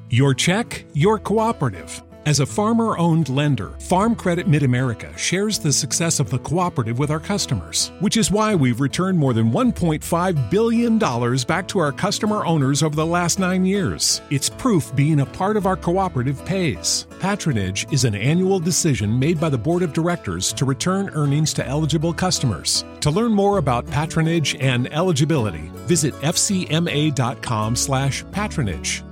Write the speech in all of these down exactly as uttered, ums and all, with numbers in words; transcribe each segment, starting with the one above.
Your check, your cooperative. As a farmer-owned lender, Farm Credit Mid-America shares the success of the cooperative with our customers, which is why we've returned more than one point five billion dollars back to our customer owners over the last nine years. It's proof being a part of our cooperative pays. Patronage is an annual decision made by the Board of Directors to return earnings to eligible customers. To learn more about patronage and eligibility, visit f c m a dot com slash patronage.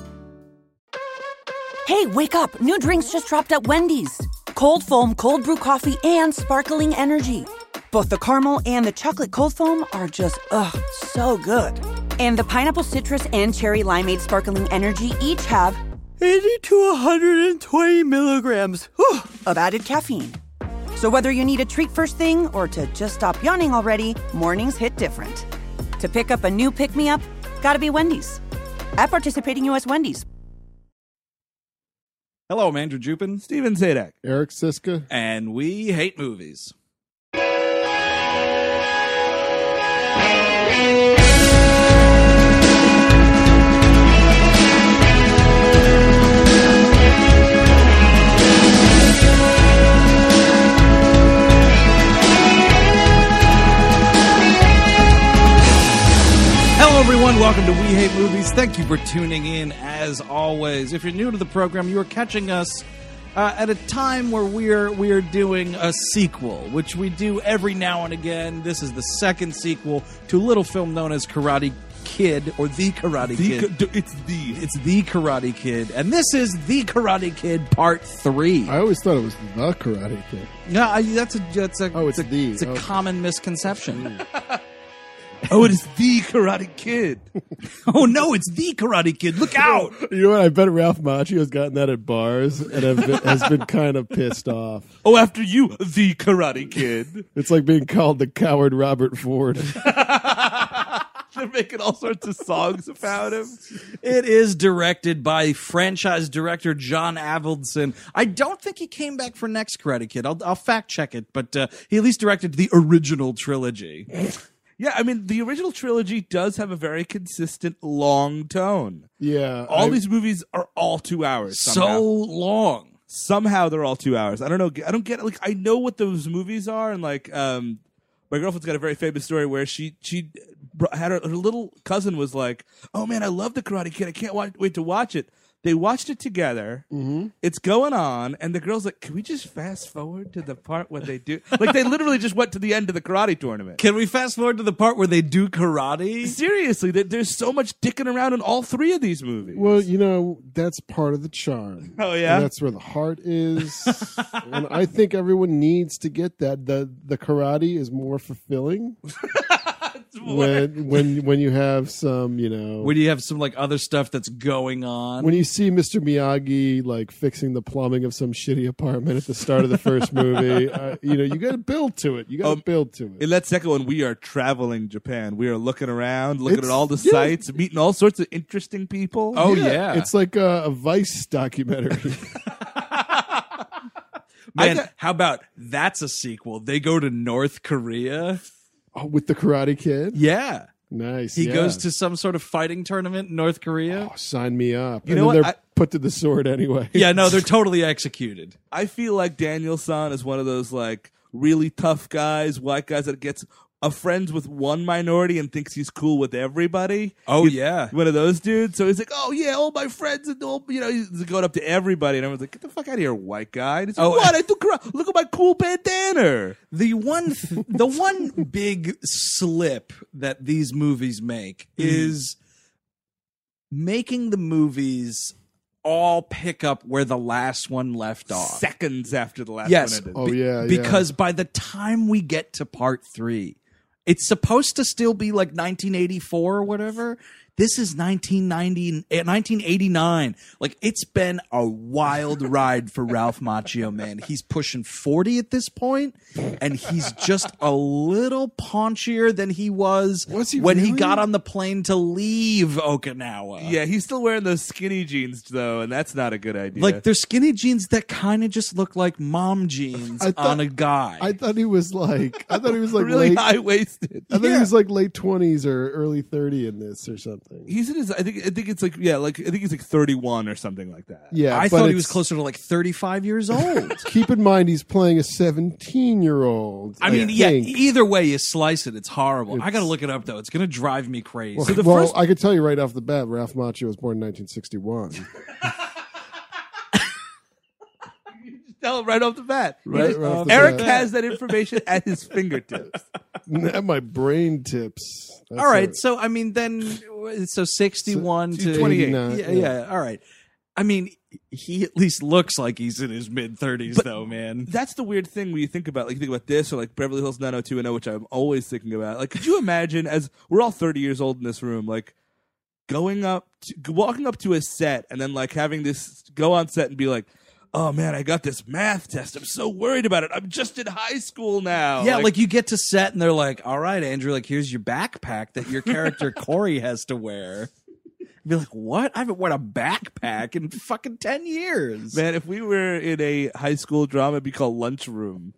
Hey, wake up! New drinks just dropped at Wendy's. Cold foam, cold brew coffee, and sparkling energy. Both the caramel and the chocolate cold foam are just, ugh, so good. And the pineapple citrus and cherry limeade sparkling energy each have eighty to one hundred twenty milligrams whew, of added caffeine. So whether you need a treat first thing or to just stop yawning already, mornings hit different. To pick up a new pick-me-up, gotta be Wendy's. At participating U S Wendy's. Hello, I'm Andrew Jupin. Steven Zadek. Eric Siska. And we hate movies. Hello, everyone. Welcome to We Hate Movies. Thank you for tuning in, as always. If you're new to the program, you are catching us uh, at a time where we're we're doing a sequel, which we do every now and again. This is the second sequel to a little film known as Karate Kid, or The Karate The, Kid. It's the. It's The Karate Kid, and this is The Karate Kid Part Three. I always thought it was The Karate Kid. No, I, that's a that's a Oh, it's a, the. it's a Oh. common misconception. Oh, it is the Karate Kid. Oh no, it's The Karate Kid. Look out! You know what? I bet Ralph Macchio has gotten that at bars and have been, has been kind of pissed off. Oh, after you, the Karate Kid. It's like being called the coward Robert Ford. They're making all sorts of songs about him. It is directed by franchise director John Avildsen. I don't think he came back for next Karate Kid. I'll, I'll fact check it, but uh, he at least directed the original trilogy. Yeah, I mean, the original trilogy does have a very consistent long tone. Yeah. All I- these movies are all two hours. Somehow. So long. somehow they're all two hours. I don't know. I don't get like I know what those movies are, and like um, my girlfriend's got a very famous story where she she br- had her, her little cousin was like, "Oh man, I love the Karate Kid. I can't wa- wait to watch it." They watched it together. Mhm. It's going on, and the girl's like, "Can we just fast forward to the part where they do?" Like they literally just went to the end of the karate tournament. Can we fast forward to the part where they do karate? Seriously, there- there's so much dicking around in all three of these movies. Well, you know, that's part of the charm. Oh, yeah? And that's where the heart is. And I think everyone needs to get that. The the karate is more fulfilling when when when you have some, you know, Where do you have some like other stuff that's going on? when you see Mister Miyagi like fixing the plumbing of some shitty apartment at the start of the first movie, uh, you know, you got to build to it. You got to Um, build to it. In that second one, we are traveling Japan. We are looking around, looking It's- at all the yeah. sites, meeting all sorts of interesting people. Oh, yeah. It's like a, a Vice documentary. Man, got- how about that's a sequel? They go to North Korea. Oh, with the Karate Kid. Yeah. Nice. He yeah. goes to some sort of fighting tournament in North Korea. Oh, sign me up. You and know then what? they're I- put to the sword anyway. Yeah, no, they're totally executed. I feel like Daniel San is one of those like really tough guys, white guys that gets a friends with one minority and thinks he's cool with everybody. Oh, He's yeah. one of those dudes. So he's like, "Oh yeah, all my friends and all," you know, he's going up to everybody, and everyone's like, "Get the fuck out of here, white guy!" And he's like, Oh. "What? I do karate. Look at my cool bandana." The one, th- the one big slip that these movies make is making the movies all pick up where the last one left off. Seconds after the last Yes. one ended. Oh, Be- yeah, yeah. Because by the time we get to part three, it's supposed to still be like nineteen eighty-four or whatever. This is nineteen ninety, eh, nineteen eighty-nine. Like, it's been a wild ride for Ralph Macchio, man. He's pushing forty at this point, and he's just a little paunchier than he was, Was he when he really? got on the plane to leave Okinawa. Yeah, he's still wearing those skinny jeans though, and that's not a good idea. Like, they're skinny jeans that kind of just look like mom jeans I thought- on a guy. I thought he was like, I thought he was like really late. high waisted. I thought he was like late twenties or early thirty in this or something. something. He's in his. I think. I think it's like yeah. Like I think he's like thirty-one or something like that. Yeah, I but thought he was it's- closer to like thirty-five years old. Keep in mind, he's playing a seventeen-year-old. I mean, yeah. think. Either way you slice it, it's horrible. I got to It's- look it up though. It's going to drive me crazy. Well, So the well, first- I could tell you right off the bat, Ralph Macchio was born in nineteen sixty-one. Tell him right off the bat. He Right just- off the Eric bat. has that information at his fingertips. At my brain tips. That's All right, it. so I mean, then so sixty-one So, to twenty-eight. Yeah, Yeah. yeah, all right. I mean, he at least looks like he's in his mid thirties, But- though, man. That's the weird thing when you think about, like, you think about this or like Beverly Hills nine oh two one oh, which I'm always thinking about. Like, could you imagine, as we're all thirty years old in this room, like going up, to, walking up to a set and then like having this go on set and be like, oh man, I got this math test. I'm so worried about it. I'm just in high school now. Yeah, like, you get to set and they're like, "All right, Andrew, like here's your backpack that your character Corey has to wear." Be like, "What? I haven't worn a backpack in fucking ten years." man, if we were in a high school drama, it'd be called Lunchroom.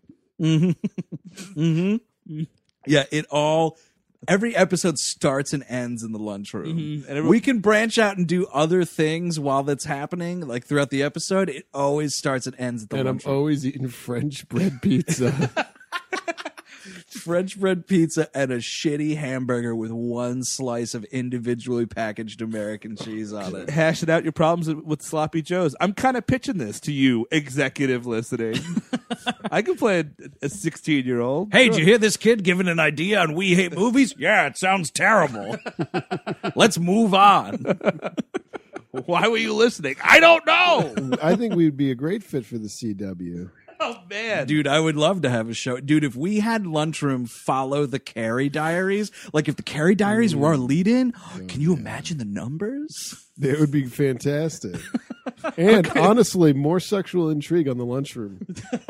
Mm-hmm. Yeah, it all. Every episode starts and ends in the lunchroom. Mhm. And every- We can branch out and do other things while that's happening, like throughout the episode. It always starts and ends at the And I'm lunchroom. always eating French bread pizza. French bread pizza and a shitty hamburger with one slice of individually packaged American cheese on it. Hashing out your problems with Sloppy Joes. I'm kind of pitching this to you, executive listening. I can play a sixteen-year-old. Hey, did you hear this kid giving an idea on We Hate Movies? Yeah, it sounds terrible. Let's move on. Why were you listening? I don't know. I think we'd be a great fit for the C W. Oh man, Dude, I would love to have a show. Dude, if we had Lunchroom follow the Carrie Diaries, like if the Carrie Diaries were our lead in, can you imagine the numbers? It would be fantastic. And honestly, more sexual intrigue on the lunchroom.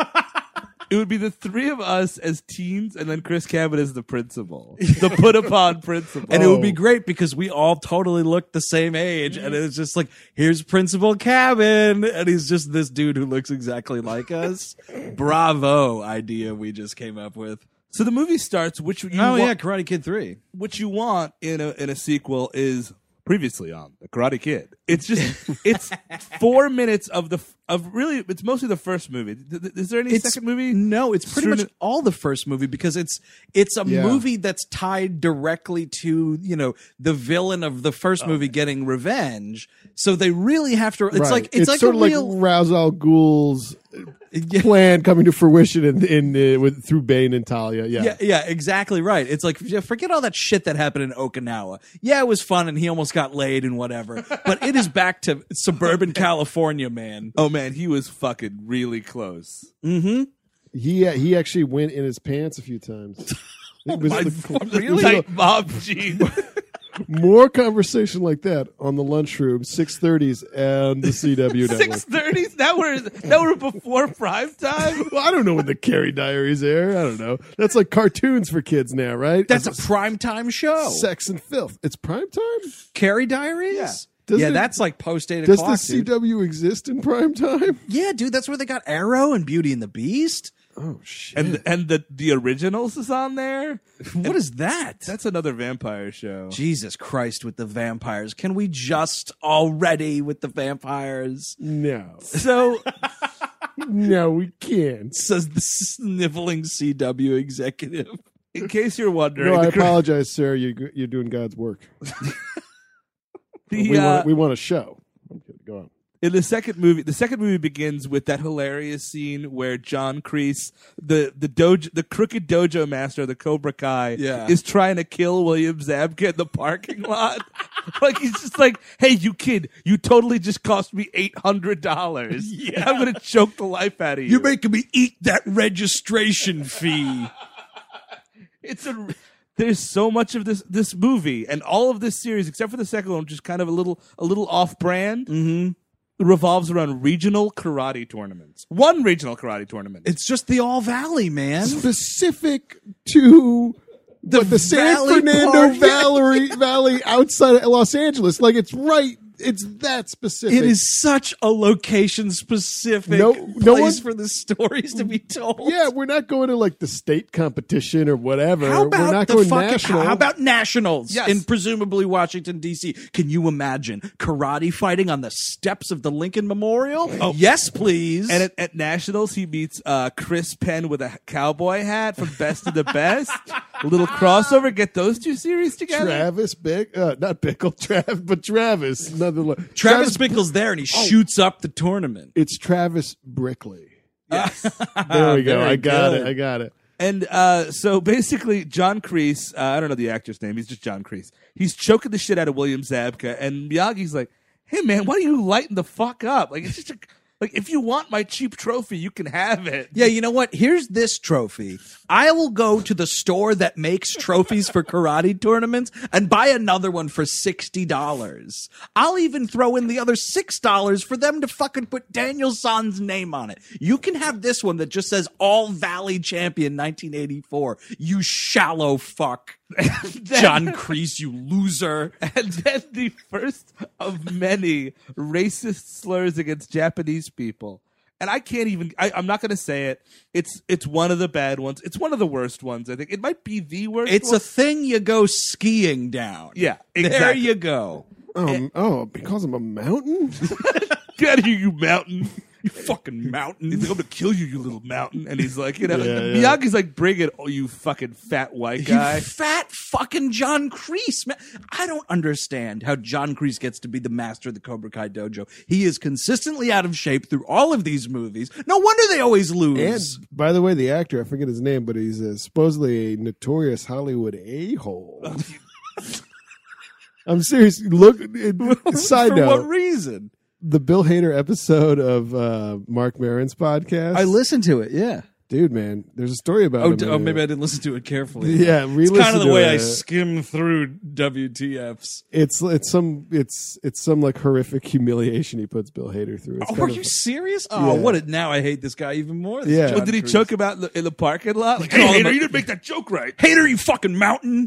it would be the three of us as teens, and then Chris Cabot as the principal, the put upon principal. And it would be great because we all totally looked the same age. And it's just like, here's Principal Cabin. And he's just this dude who looks exactly like us. Bravo idea we just came up with. So the movie starts. Which you Oh, wa- yeah, Karate Kid three. what you want in a in a sequel is previously on The Karate Kid. It's just it's four minutes of the f- of really. It's mostly the first movie. Th- th- Is there any second movie? No, it's pretty Soon- much all the first movie because it's it's a Yeah. movie that's tied directly to, you know, the villain of the first movie getting revenge. So they really have to. It's Right. like it's, like sort a of real. like Ra's al Ghul's Yeah. plan coming to fruition in in uh, with through Bane and Talia. Yeah. Yeah, yeah, exactly right. It's like, yeah, forget all that shit that happened in Okinawa. Yeah, it was fun and he almost got laid and whatever. But it is back to suburban California, man. Oh man, he was fucking really close. Mm-hmm. He uh, he actually went in his pants a few times. It was My the- fucking tight mob jeans. more conversation like that on the lunchroom, six thirties and the C W network. Six thirties. Now we're now we're before prime time. Well, I don't know when the Carrie Diaries air. I don't know. That's like cartoons for kids now, right? That's a primetime show. Sex and filth. It's prime time. Carrie Diaries? Yeah. Does yeah, it- that's like post eight Does o'clock. the C dude. W exist in prime time? Yeah, dude, that's where they got Arrow and Beauty and the Beast. Oh shit! And and the the originals is on there. What is that? That's another vampire show. Jesus Christ with the vampires. Can we just already with the vampires? no, So no, we can't. says the sniveling C W executive. In case you're wondering, No, I the, cr- apologize, sir. You you're doing God's work. the, we uh, want we want a show. I'm kidding. Go on. in the second movie, the second movie begins with that hilarious scene where John Kreese, the the dojo, the crooked dojo master of the Cobra Kai, Yeah. is trying to kill William Zabka in the parking lot. Like he's just like, "Hey, you kid, you totally just cost me eight hundred dollars. Yeah, I'm gonna choke the life out of you. You're making me eat that registration fee. It's a." There's so much of this this movie and all of this series, except for the second one, which is kind of a little a little off brand. Mm-hmm. Revolves around regional karate tournaments. One regional karate tournament. It's just the All Valley, man. Specific to the, the San Valley Fernando Park. Valley Valley outside of Los Angeles. Like it's right it's that specific. It is such a location specific No- place no one- for the stories to be told. Yeah, we're not going to like the state competition or whatever. How about we're not the going fucking, national. How about nationals Yes. in presumably Washington D C? Can you imagine karate fighting on the steps of the Lincoln Memorial? Oh, yes, please. And at, at Nationals, he meets uh, Chris Penn with a cowboy hat from Best of the Best. A little crossover. Get those two series together. Travis Bick, uh, not Bickle, Trav, but Travis. Another lo- Travis Bickle's there, and he shoots up the tournament. It's Travis Brickley. Yes. There we go. Very I got good. it. I got it. And uh, so basically, John Kreese, uh, I don't know the actor's name. He's just John Kreese. He's choking the shit out of William Zabka, and Miyagi's like, "Hey man, why don't you lighten the fuck up? Like it's just a, like if you want my cheap trophy, you can have it." Yeah, you know what? Here's this trophy. I will go to the store that makes trophies for karate tournaments and buy another one for sixty dollars. I'll even throw in the other six dollars for them to fucking put Daniel San's name on it. You can have this one that just says All Valley Champion nineteen eighty-four. You shallow fuck. John Kreese, you loser. And then the first of many racist slurs against Japanese people. And I can't even, I, I'm not going to say it. It's it's one of the bad ones. It's one of the worst ones, I think. It might be the worst It's one. a thing you go skiing down. Yeah, There exactly. you go. Um, oh, he calls him a mountain? Get out of here, you mountain. You fucking mountain. He's like, I'm going to kill you, you little mountain. And he's like, you know, Yeah, yeah. Miyagi's like, bring it, oh, you fucking fat white guy. You fat fucking John Kreese, man. I don't understand how John Kreese gets to be the master of the Cobra Kai dojo. He is consistently out of shape through all of these movies. No wonder they always And lose. by the way, the actor, I forget his name, but he's uh, supposedly a notorious Hollywood a-hole. I'm serious. Look, it, side For note, what reason? the Bill Hader episode of uh, Mark Maron's podcast. listened to it, yeah. Dude, man, there's a story about Oh, him. d- in oh it. maybe I didn't listen to it carefully. Yeah, It's re-listen kind of the to way it. I skim through W T Fs. It's it's some it's it's some like horrific humiliation he puts Bill Hader through. It's Oh, kind are of- you serious? Oh, Yeah. what? A, now I hate this guy even more. This Yeah. John Well, did he Kreese. choke him out in the, in the parking lot? Like, Call hey, him Hater, a- you didn't make that joke right. Hater, you fucking mountain.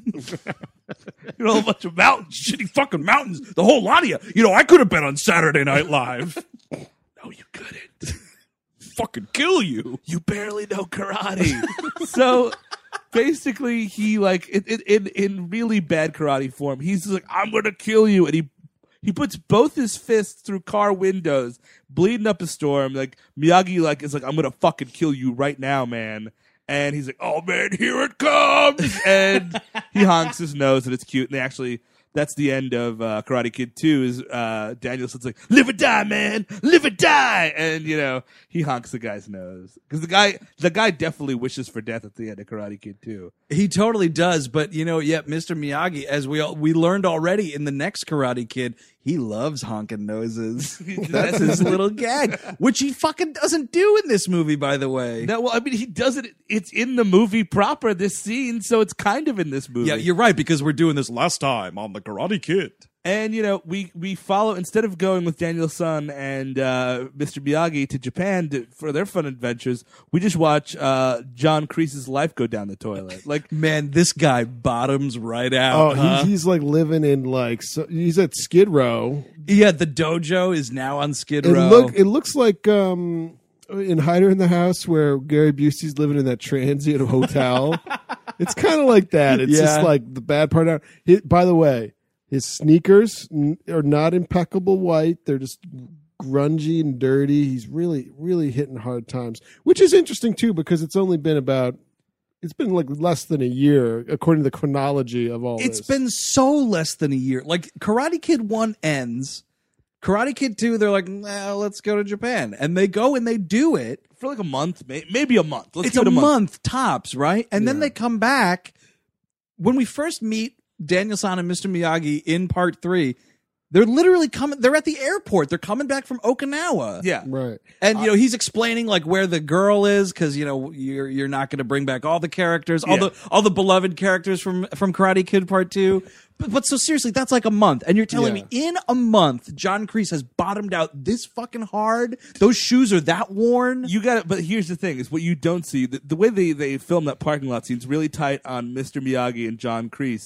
You're a whole bunch of mountains. Shitty fucking mountains. The whole lot of you. You know, I could have been on Saturday Night Live. No, you couldn't. Fucking kill you. You barely know karate. So basically, he like in, in in in really bad karate form. He's like, I'm gonna kill you, and he he puts both his fists through car windows, bleeding up a storm. Like Miyagi, like is like, I'm gonna fucking kill you right now, man. And he's like, oh man, here it comes, and he honks his nose, and it's cute. And they actually. That's the end of uh, Karate Kid two is uh, Danielson's like, live or die, man, live or die. And, you know, he honks the guy's nose. Because the guy the guy definitely wishes for death at the end of Karate Kid two. He totally does, but you know, yet Mister Miyagi, as we all, we learned already in the next Karate Kid, he loves honking noses. That's his little gag, which he fucking doesn't do in this movie, by the way. No, well, I mean, he does it. It's in the movie proper, this scene, so it's kind of in this movie. Yeah, you're right, because we're doing this last time on the Karate Kid. And, you know, we, we follow, instead of going with Daniel San and uh, Mister Miyagi to Japan to, for their fun adventures, we just watch uh, John Kreese's life go down the toilet. Like, Man, this guy bottoms right out. Oh, huh? he's, he's like living in like so, he's at Skid Row. Yeah, the dojo is now on Skid It Row. look it looks like um in Hider in the House where Gary Busey's living in that transient hotel. It's kind of like that. It's Yeah. just like the bad part out. He, by the way, his sneakers n- are not impeccable white. They're just grungy and dirty. He's really, really hitting hard times, which is interesting too because it's only been about it's been like less than a year according to the chronology of all It's this. been so less than a year. Like Karate Kid one ends, Karate Kid two, they're like, nah, let's go to Japan, and they go and they do it. for like a month, may- maybe a month. Let's It's give a it a month. month tops, right? And then they come back. When we first meet Daniel San and Mister Miyagi in part three, they're literally coming. They're at the airport. They're coming back from Okinawa. Yeah. right. And you know he's explaining like where the girl is because you know you're you're not going to bring back all the characters, all Yeah. the all the beloved characters from from Karate Kid Part Two. But, but so seriously, that's like a month, and you're telling Yeah. me in a month, John Kreese has bottomed out this fucking hard. Those shoes are that worn. You got it, but here's the thing: is what you don't see. The, the way they they film that parking lot scene's really tight on Mister Miyagi and John Kreese.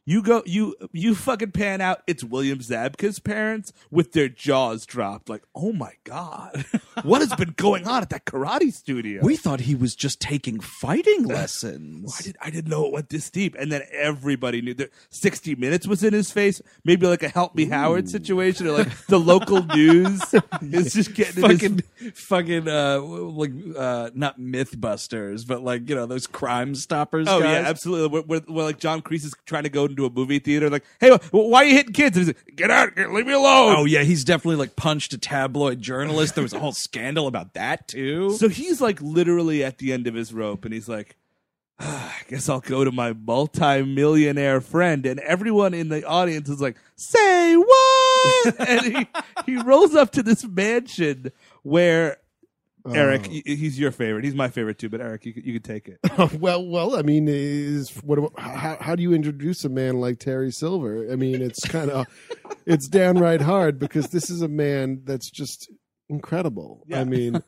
You go, you you fucking pan out. It's William Zabka's parents with their jaws dropped. Like, oh my god, what has been going on at that karate studio? We thought he was just taking fighting lessons. I, did, I didn't know it went this deep. And then everybody knew that sixty minutes was in his face. Maybe like a Help Me Howard situation, or like the local news is just getting in fucking, his... fucking, uh, like, uh, not Mythbusters, but like, you know, those Crime Stoppers Oh guys. yeah, absolutely. Where, where, where like John Kreese is trying to go into a movie theater, like, hey, wh- why are you hitting kids? And he's like, get out, get, leave me alone. Oh yeah, he's definitely like punched a tabloid journalist. There was a whole scandal about that too. So he's like literally at the end of his rope, and he's like, ah, I guess I'll go to my multi-millionaire friend. And everyone in the audience is like, say what? And he, he rolls up to this mansion where, Eric, Oh. y- he's your favorite. He's my favorite too, but Eric, you, could- you can take it. well, well, I mean, is what? about- How, how do you introduce a man like Terry Silver? I mean, it's kind of, it's downright hard because this is a man that's just incredible. Yeah. I mean,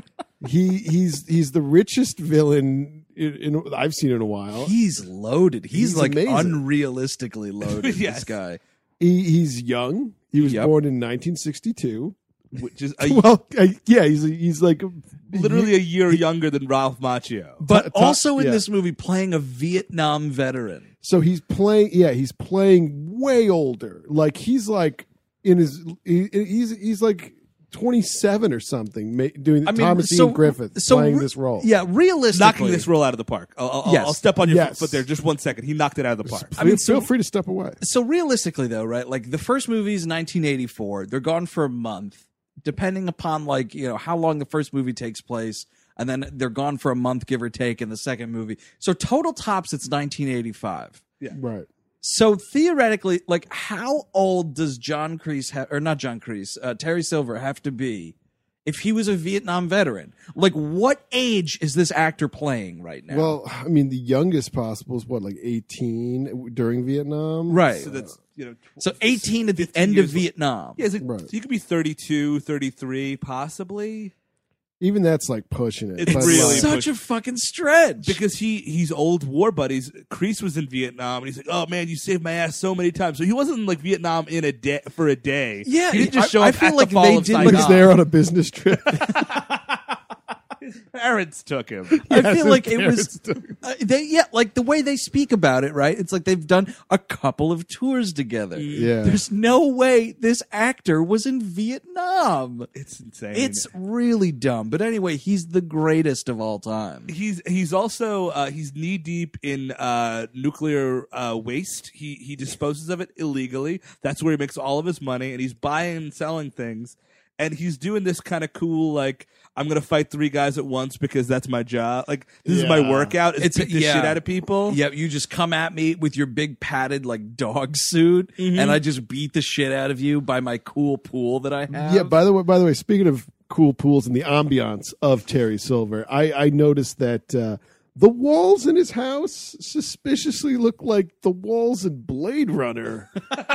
he he's he's the richest villain in, in I've seen in a while. He's loaded. He's, He's like amazing. unrealistically loaded. Yes. This guy. He, he's young. He was Yep. born in nineteen sixty-two. Which is a, Well, I, yeah, he's he's like literally a year younger than Ralph Macchio. But Ta- ta- also in yeah. this movie playing a Vietnam veteran. So he's playing. Yeah, he's playing way older. Like he's like in his. He, he's he's like twenty-seven or something, ma- doing I mean, Thomas so- Ian Griffith so playing re- this role. Yeah, realistically. Knocking this role out of the park. I'll, I'll, Yes. I'll step on your Yes. foot there just one second. He knocked it out of the park. I I mean, mean, feel so- free to step away. So realistically, though, right? Like the first movie is nineteen eighty-four. They're gone for a month, depending upon like you know how long the first movie takes place, and then they're gone for a month, give or take, in the second movie. So total tops, it's nineteen eighty-five. Right. So theoretically, like, how old does John Kreese have, or not John Kreese, uh, Terry Silver have to be if he was a Vietnam veteran? Like, what age is this actor playing right now? Well, I mean, the youngest possible is what, like eighteen during Vietnam, right. So that's, you know, So eighteen at the fifteen end of years- Vietnam. Yeah, is it, Right. so you could be thirty-two, thirty-three, possibly. Even that's like pushing it. It's but, really like, Such a fucking stretch. Because he he's old war buddies. Kreese was in Vietnam, and he's like, "Oh man, you saved my ass so many times." So he wasn't in like Vietnam in a day for a day. Yeah, he didn't just I- show I up feel at like the fall they of did, Saigon. like, he's there on a business trip. His parents took him. I Yes, feel his like it parents was, took- uh, they, yeah, like the way they speak about it, right? It's like they've done a couple of tours together. Yeah. There's no way this actor was in Vietnam. It's insane. It's really dumb. But anyway, he's the greatest of all time. He's he's also uh, he's knee deep in uh, nuclear uh, waste. He he disposes of it illegally. That's where he makes all of his money, and he's buying and selling things. And he's doing this kind of cool, like, I'm gonna fight three guys at once because that's my job. Like, this is my Yeah. workout. Is It's a- beat the yeah. shit out of people. Yeah, you just come at me with your big padded like dog suit, and I just beat the shit out of you by my cool pool that I have. Yeah. By the way, by the way, speaking of cool pools and the ambiance of Terry Silver, I, I noticed that uh, the walls in his house suspiciously look like the walls in Blade Runner.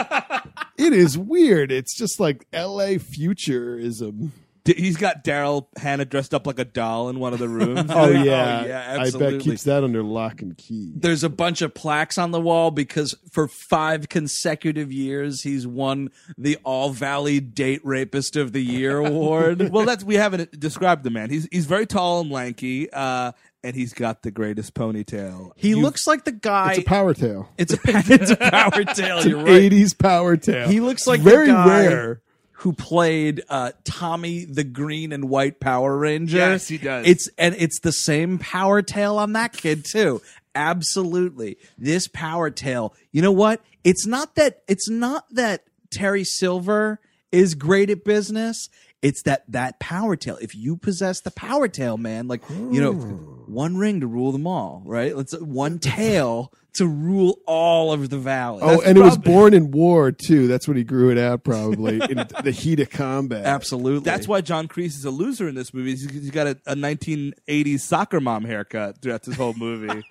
It is weird. It's just like L A futurism. D- He's got Daryl Hannah dressed up like a doll in one of the rooms. Oh yeah, yeah, I absolutely. bet keeps that under lock and key. There's a bunch of plaques on the wall because for five consecutive years he's won the All Valley Date Rapist of the Year award. Well, that's we haven't described the man. He's he's very tall and lanky, uh, and he's got the greatest ponytail. He You- looks like the guy. It's a power tail. It's a, it's a power tail. It's You're an right. eighties power tail. He looks like very the guy rare. who played uh, Tommy the Green and White Power Ranger. Yes, he does. It's and it's the same power tail on that kid too. Absolutely, this power tail. You know what? It's not that. It's not that Terry Silver is great at business. It's that that power tail. If you possess the power tail, man, like you know, one ring to rule them all, right? Let's one tail to rule all of the valley. Oh, That's and it was probably- born in war too. That's when he grew it out, probably in the heat of combat. absolutely. That's why John Kreese is a loser in this movie. He's, he's got a, a nineteen eighties soccer mom haircut throughout this whole movie.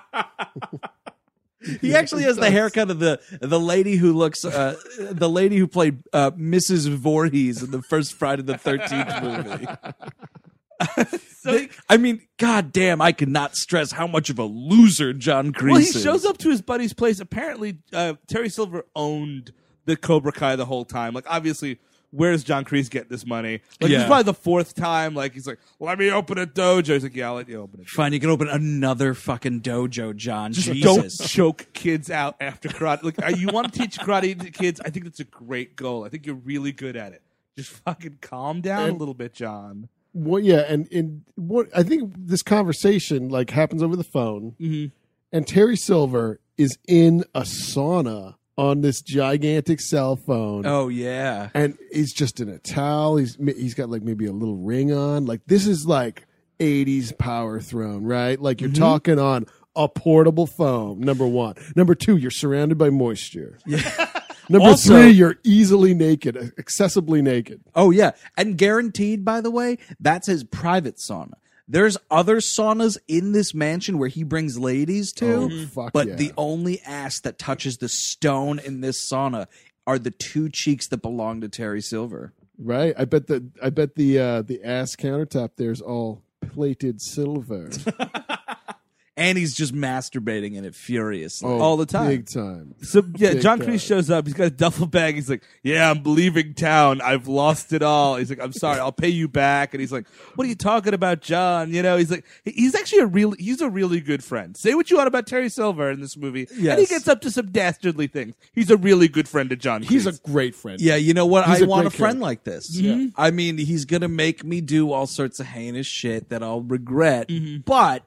He actually has the haircut of the the lady who looks uh, the lady who played uh, Missus Voorhees in the first Friday the thirteenth movie. They- I mean, goddamn, I could not stress how much of a loser John Kreese Well, he is. shows up to his buddy's place. Apparently, uh, Terry Silver owned the Cobra Kai the whole time. Like, obviously, where does John Kreese get this money? Like, Yeah. it's probably the fourth time. Like, he's like, "Let me open a dojo." He's like, "Yeah, I'll let you open it." Fine, you can open another fucking dojo, John. Just Jesus. don't choke kids out after karate. Like, uh, you want to teach karate to kids? I think that's a great goal. I think you're really good at it. Just fucking calm down And- a little bit, John. Well, yeah, and and what I think this conversation like happens over the phone, Mhm. and Terry Silver is in a sauna on this gigantic cell phone. Oh, yeah. And he's just in a towel. He's he's got like maybe a little ring on. Like this is like eighties Power Throne, right? Like you're talking on a portable phone. Number one. Number two, you're surrounded by moisture. Yeah. Number Also- three, you're easily naked, accessibly naked. Oh, yeah. And guaranteed, by the way, that's his private sauna. There's other saunas in this mansion where he brings ladies to, Oh, fuck but yeah. the only ass that touches the stone in this sauna are the two cheeks that belong to Terry Silver. Right? I bet the I bet the uh, the ass countertop there's all plated silver. And he's just masturbating in it furiously. Oh, All the time. big time. So yeah, Big John time. Kreese shows up. He's got a duffel bag. He's like, "Yeah, I'm leaving town. I've lost it all." He's like, "I'm sorry. I'll pay you back." And he's like, "What are you talking about, John?" You know, he's like, he's actually a really, he's a really good friend. Say what you want about Terry Silver in this movie, and he Yes. gets up to some dastardly things. He's a really good friend to John Kreese. He's a great friend. Yeah, you know what? He's I a want a great friend character. like this. I mean, he's going to make me do all sorts of heinous shit that I'll regret, but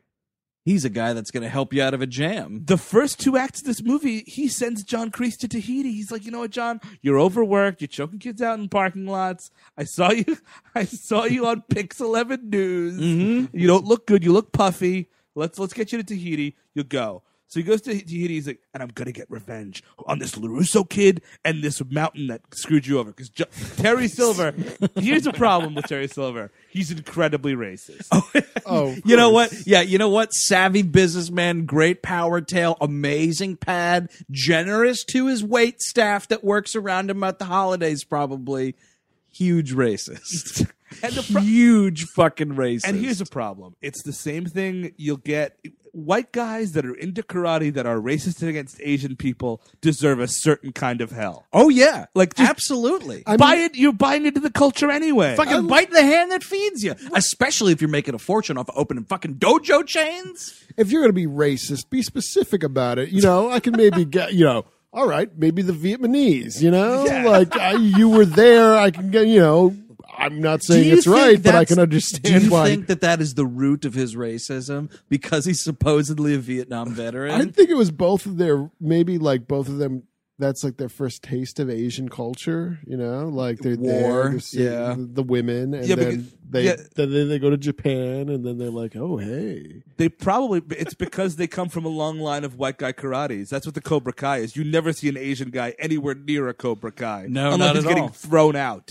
he's a guy that's going to help you out of a jam. The first two acts of this movie, he sends John Kreese to Tahiti. He's like, "You know what, John? You're overworked. You're choking kids out in parking lots. I saw you. I saw you on Pix eleven News. You don't look good. You look puffy. Let's let's get you to Tahiti. You'll go." So he goes to Tahiti. He's like, "And I'm gonna get revenge on this LaRusso kid and this mountain that screwed you over." Because jo- Terry Silver, here's a problem with Terry Silver. He's incredibly racist. Oh, of You know course. what? Yeah, you know what? Savvy businessman, great power tail, amazing pad, generous to his wait staff that works around him at the holidays, probably. Huge racist. And the pro- Huge fucking racist. And here's a problem. It's the same thing you'll get. White guys that are into karate that are racist against Asian people deserve a certain kind of hell. Oh, yeah. Like, just- absolutely. I Buy mean- it. You're buying into the culture anyway. Fucking bite the hand that feeds you. Especially if you're making a fortune off of opening fucking dojo chains. If you're going to be racist, be specific about it. You know, I can maybe get, you know, all right, maybe the Vietnamese, you know, like I, you were there. I can get, you know, I'm not saying Do you it's think right, but I that's- can Do understand you why. think that that is the root of his racism because he's supposedly a Vietnam veteran? I think it was both of their, maybe like both of them. That's like their first taste of Asian culture, you know, like they're War, there to see yeah. the, the women, and Yeah, then because- they yeah. then they- they go to Japan, and then they're like, oh hey, They probably, it's because they come from a long line of white guy karates. That's what the Cobra Kai is. You never see an Asian guy anywhere near a Cobra Kai. No, unless not he's at getting all. thrown out.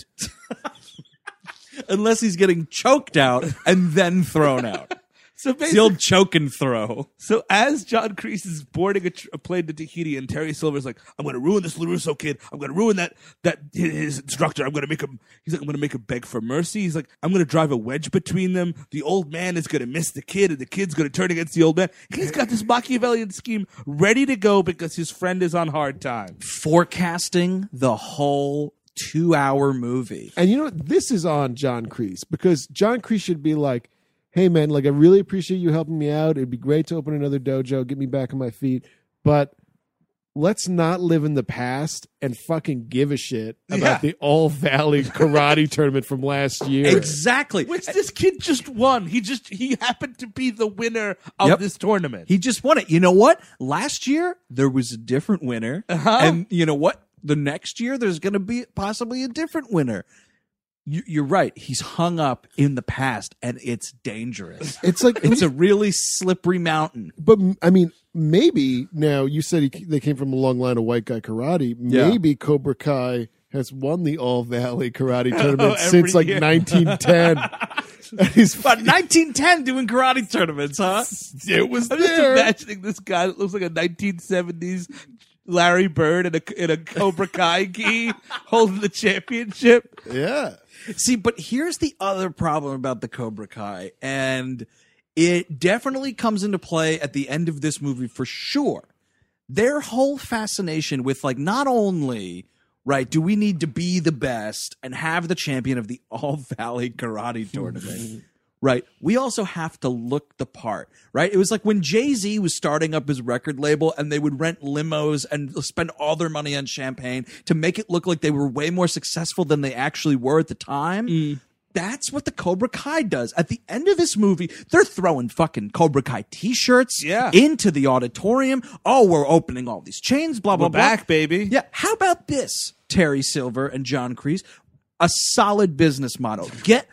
Unless he's getting choked out and then thrown out. So It's the basically, old choke and throw. so as John Kreese is boarding a, tr- a plane to Tahiti, and Terry Silver's like, "I'm going to ruin this LaRusso kid. I'm going to ruin that that his, his instructor. I'm going to make him." He's like, "I'm going to make him beg for mercy." He's like, "I'm going to drive a wedge between them. The old man is going to miss the kid, and the kid's going to turn against the old man." He's got this Machiavellian scheme ready to go because his friend is on hard time. Forecasting the whole two-hour movie. and you know what? This is on John Kreese because John Kreese should be like, hey man, like I really appreciate you helping me out. It'd be great to open another dojo, get me back on my feet, but let's not live in the past and fucking give a shit about Yeah. the All Valley Karate Tournament from last year. Exactly. Which this kid just won. He just he happened to be the winner of Yep. this tournament. He just won it. You know what? Last year, there was a different winner. Uh-huh. And you know what? The next year, there's going to be possibly a different winner. You, you're right. He's hung up in the past, and it's dangerous. It's like It's a really slippery mountain. But I mean, maybe now you said he, they came from a long line of white guy karate. Yeah. Maybe Cobra Kai has won the All Valley Karate Tournament every since like year. nineteen ten. And he's About nineteen ten doing karate tournaments, huh? it was I'm just there. imagining this guy that looks like a nineteen seventies Larry Bird in a in a Cobra Kai gi holding the championship. Yeah. See, but here's the other problem about the Cobra Kai, and it definitely comes into play at the end of this movie for sure. Their whole fascination with, like, not only, right, do we need to be the best and have the champion of the All Valley Karate Tournament, right? We also have to look the part, right? It was like when Jay-Z was starting up his record label and they would rent limos and spend all their money on champagne to make it look like they were way more successful than they actually were at the time. Mm. That's what the Cobra Kai does. At the end of this movie, they're throwing fucking Cobra Kai t-shirts yeah. into the auditorium. Oh, we're opening all these chains, blah, blah, we're blah. back, baby. Yeah. How about this, Terry Silver and John Kreese? A solid business model. Get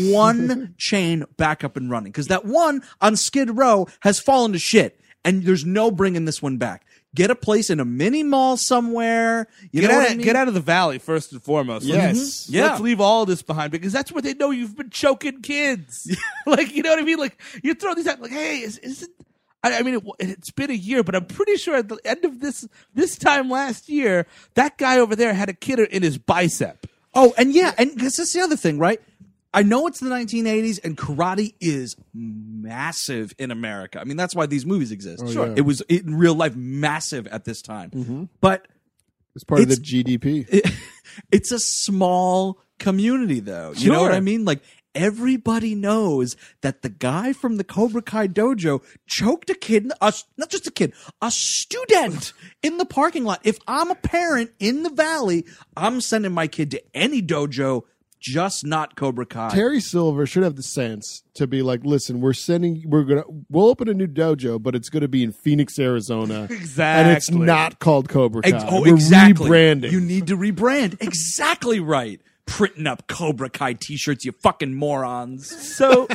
one chain back up and running, because that one on Skid Row has fallen to shit, and there's no bringing this one back. Get a place in a mini mall somewhere. You get know out, what I mean? Get out of the valley first and foremost. Yes. Let's, Yeah. let's leave all this behind, because that's where they know you've been choking kids. Like, you know what I mean? Like, you throw these out, like, hey, is, is it? I, I mean, it, it's been a year, but I'm pretty sure at the end of this this time last year, that guy over there had a kid in his bicep. Oh, and yeah, and because that's the other thing, right? I know it's the nineteen eighties, and karate is massive in America. I mean, that's why these movies exist. Oh, sure, yeah. it was in real life massive at this time, Mm-hmm. but It's part of It's- the G D P. it, it's a small community, though. You know what Sure. I mean? Like, everybody knows that the guy from the Cobra Kai dojo choked a kid, a, not just a kid, a student in the parking lot. If I'm a parent in the Valley, I'm sending my kid to any dojo, just not Cobra Kai. Terry Silver should have the sense to be like, listen, we're sending, we're gonna, we'll open a new dojo, but it's gonna be in Phoenix, Arizona, Exactly. and it's not called Cobra Kai. Ex- oh, we're exactly. rebranding. You need to rebrand. Exactly right. Printing up Cobra Kai t-shirts, you fucking morons. So,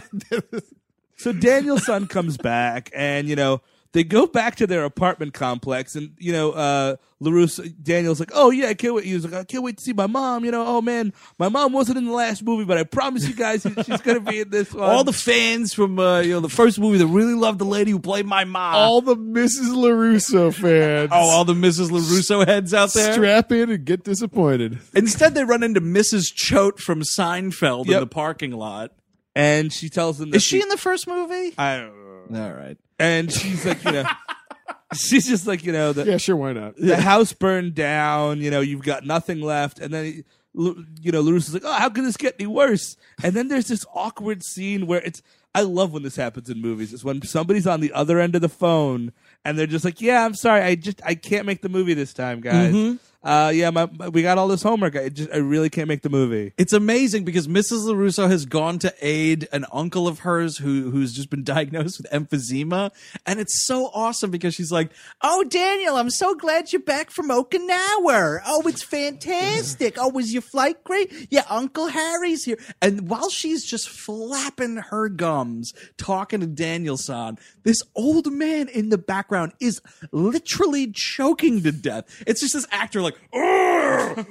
so Daniel's son comes back, and you know they go back to their apartment complex, and you know uh, LaRusso, Daniel's like, "Oh yeah, I can't wait." He was like, "I can't wait to see my mom." You know, oh man, my mom wasn't in the last movie, but I promise you guys, she's gonna be in this one. All the fans from uh, you know the first movie that really loved the lady who played my mom. all the Missus LaRusso fans. oh, all the Missus LaRusso heads out there. strap in and get disappointed. Instead, they run into Missus Choate from Seinfeld in Yep. the parking lot. and she tells them, that Is she in the first movie? I don't know. All right. And she's like, you know, she's just like, you know, the, Yeah, sure, why not? the house burned down, you know, you've got nothing left. And then, he, Lu- you know, LaRusso's like, oh, how can this get any worse? And then there's this awkward scene where it's, I love when this happens in movies. It's when somebody's on the other end of the phone and they're just like, yeah, I'm sorry. I just, I can't make the movie this time, guys. Mm-hmm. Uh, yeah, my, my- we got all this homework. I just, I really can't make the movie. It's amazing because Missus LaRusso has gone to aid an uncle of hers who who's just been diagnosed with emphysema. And it's so awesome because she's like, oh, Daniel, I'm so glad you're back from Okinawa. Oh, it's fantastic. Oh, was your flight great? Yeah, Uncle Harry's here. And while she's just flapping her gums, talking to Daniel-san, this old man in the background is literally choking to death. It's just this actor like, "Urgh,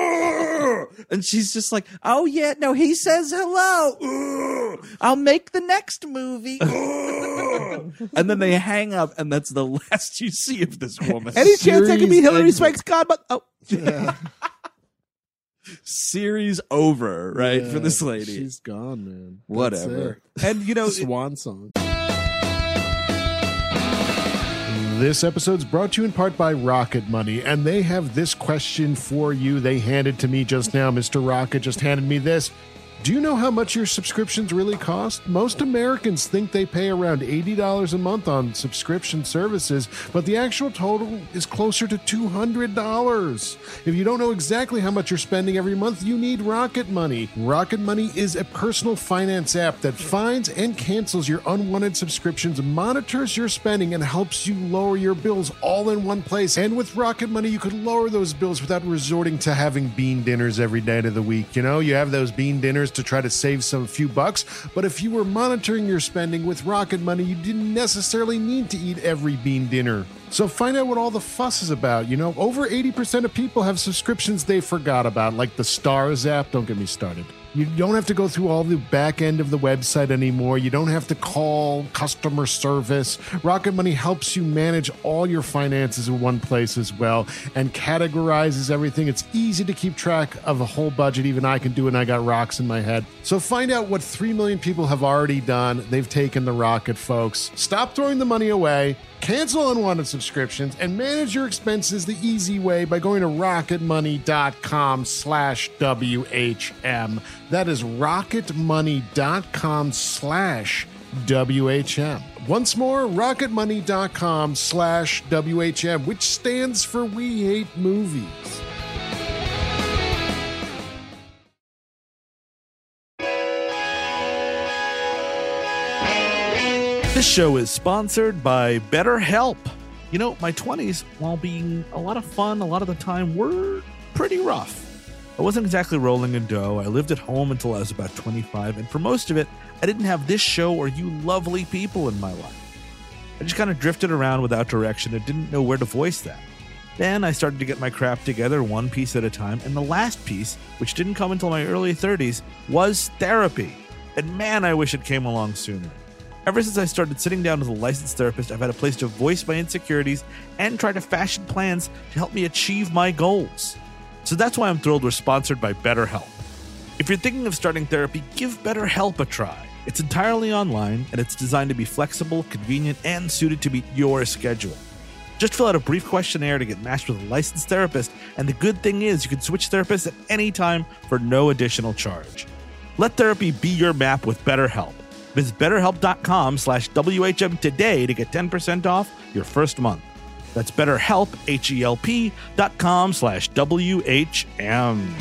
urgh," and she's just like, oh yeah, no, he says hello. Urgh, I'll make the next movie. Urgh." And then they hang up, and that's the last you see of this woman. Any chance I could be Series Hillary exit. Swank's godmother? Oh. Series over, right, for this lady. She's gone, man. Whatever. That's And, you know, it. Swan song. This episode's brought to you in part by Rocket Money, and they have this question for you. They handed to me just now. Mister Rocket just handed me this. Do you know how much your subscriptions really cost? Most Americans think they pay around eighty dollars a month on subscription services, but the actual total is closer to two hundred dollars. If you don't know exactly how much you're spending every month, you need Rocket Money. Rocket Money is a personal finance app that finds and cancels your unwanted subscriptions, monitors your spending, and helps you lower your bills all in one place. And with Rocket Money, you could lower those bills without resorting to having bean dinners every day of the week. You know, you have those bean dinners to try to save some few bucks, but if you were monitoring your spending with Rocket Money, you didn't necessarily need to eat every bean dinner. So find out what all the fuss is about. You know, over eighty percent of people have subscriptions they forgot about, like the Stars app. Don't get me started. You don't have to go through all the back end of the website anymore. You don't have to call customer service. Rocket Money helps you manage all your finances in one place as well and categorizes everything. It's easy to keep track of a whole budget. Even I can do it, and I got rocks in my head. So find out what three million people have already done. They've taken the Rocket, folks. Stop throwing the money away. Cancel unwanted subscriptions and manage your expenses the easy way by going to rocketmoney.com slash WHM. That is rocketmoney.com slash WHM. Once more, rocketmoney.com slash WHM, which stands for We Hate Movies. This show is sponsored by BetterHelp. You know, my twenties, while being a lot of fun a lot of the time, were pretty rough. I wasn't exactly rolling in dough. I lived at home until I was about twenty-five, and for most of it, I didn't have this show or you lovely people in my life. I just kind of drifted around without direction and didn't know where to voice that. Then I started to get my crap together one piece at a time, and the last piece, which didn't come until my early thirties, was therapy. And man, I wish it came along sooner. Ever since I started sitting down with a licensed therapist, I've had a place to voice my insecurities and try to fashion plans to help me achieve my goals. So that's why I'm thrilled we're sponsored by BetterHelp. If you're thinking of starting therapy, give BetterHelp a try. It's entirely online, and it's designed to be flexible, convenient, and suited to meet your schedule. Just fill out a brief questionnaire to get matched with a licensed therapist, and the good thing is you can switch therapists at any time for no additional charge. Let therapy be your map with BetterHelp. Visit betterhelp.com slash WHM today to get ten percent off your first month. That's betterhelp, H-E-L-P dot com slash W-H-M.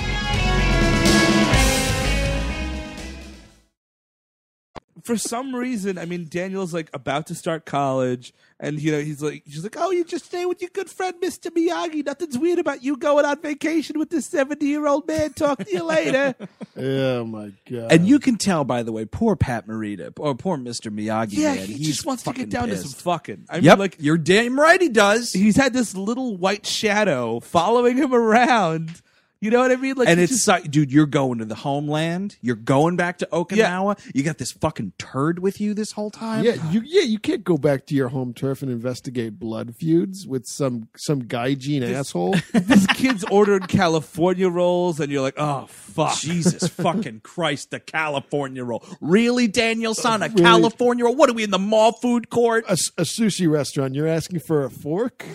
For some reason, I mean, Daniel's like about to start college, and you know, he's like, she's like, oh, you just stay with your good friend, Mister Miyagi. Nothing's weird about you going on vacation with this seventy-year-old man. Talk to you later. Oh my god! And you can tell, by the way, poor Pat Morita, or poor Mister Miyagi. Yeah, man, he he's just wants to get down pissed. to some fucking. I Yep, mean, like, you're damn right he does. he's had this little white shadow following him around. You know what I mean? Like, And he it's, just- like, dude, you're going to the homeland. You're going back to Okinawa. You got this fucking turd with you this whole time. Yeah, you yeah you can't go back to your home turf and investigate blood feuds with some some gaijin asshole. this kid's ordering California rolls, and you're like, oh fuck. Jesus fucking Christ, the California roll. Really, Daniel son, a Really? California roll? What are we in the mall food court? a, a sushi restaurant. You're asking for a fork?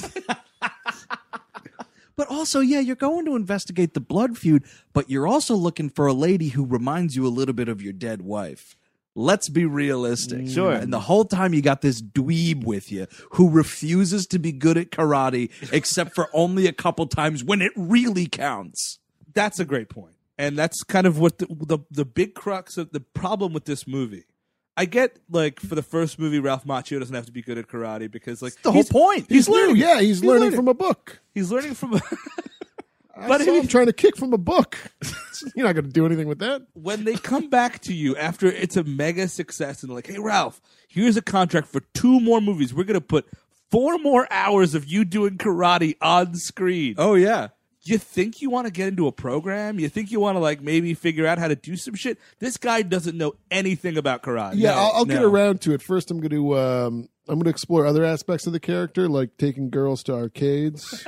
But also, yeah, you're going to investigate the blood feud, but you're also looking for a lady who reminds you a little bit of your dead wife. Let's be realistic. Sure. And the whole time you got this dweeb with you who refuses to be good at karate except for only a couple times when it really counts. That's a great point. And that's kind of what the, the the big crux of the problem with this movie. I get, like, for the first movie, Ralph Macchio doesn't have to be good at karate because, like, The whole he's- point. He's learning. Yeah, he's, learning, from a book. He's learning from. A I But saw if- him trying to kick from a book. You're not going to do anything with that. when they come back to you after it's a mega success and they're like, hey, Ralph, here's a contract for two more movies. We're going to put four more hours of you doing karate on screen. Oh, yeah. You think you want to get into a program? You think you want to, like, maybe figure out how to do some shit? This guy doesn't know anything about karate. Yeah, No, I'll, I'll get no. around to it. First, I'm going to um, I'm going to explore other aspects of the character, like taking girls to arcades.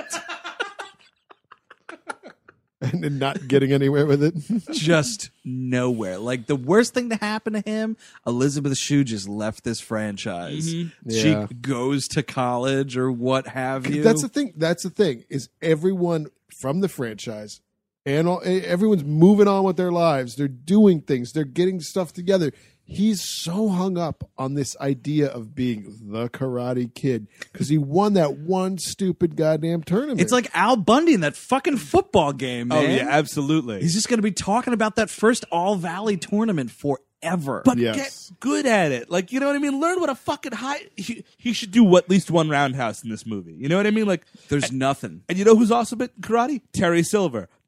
And then not getting anywhere with it. Just nowhere. Like, the worst thing to happen to him, Elizabeth Shue just left this franchise. Yeah. She goes to college or what have you. That's the thing. That's the thing. Is everyone from the franchise and all, eh, everyone's moving on with their lives. They're doing things. They're getting stuff together. He's so hung up on this idea of being the Karate Kid because he won that one stupid goddamn tournament. It's like Al Bundy in that fucking football game, Oh, man. yeah, absolutely. He's just going to be talking about that first All Valley tournament forever. But Yes. get good at it. Like, you know what I mean? Learn what a fucking high. He, he should do what, at least one roundhouse in this movie. You know what I mean? Like, there's nothing. and you know who's awesome at karate? Terry Silver.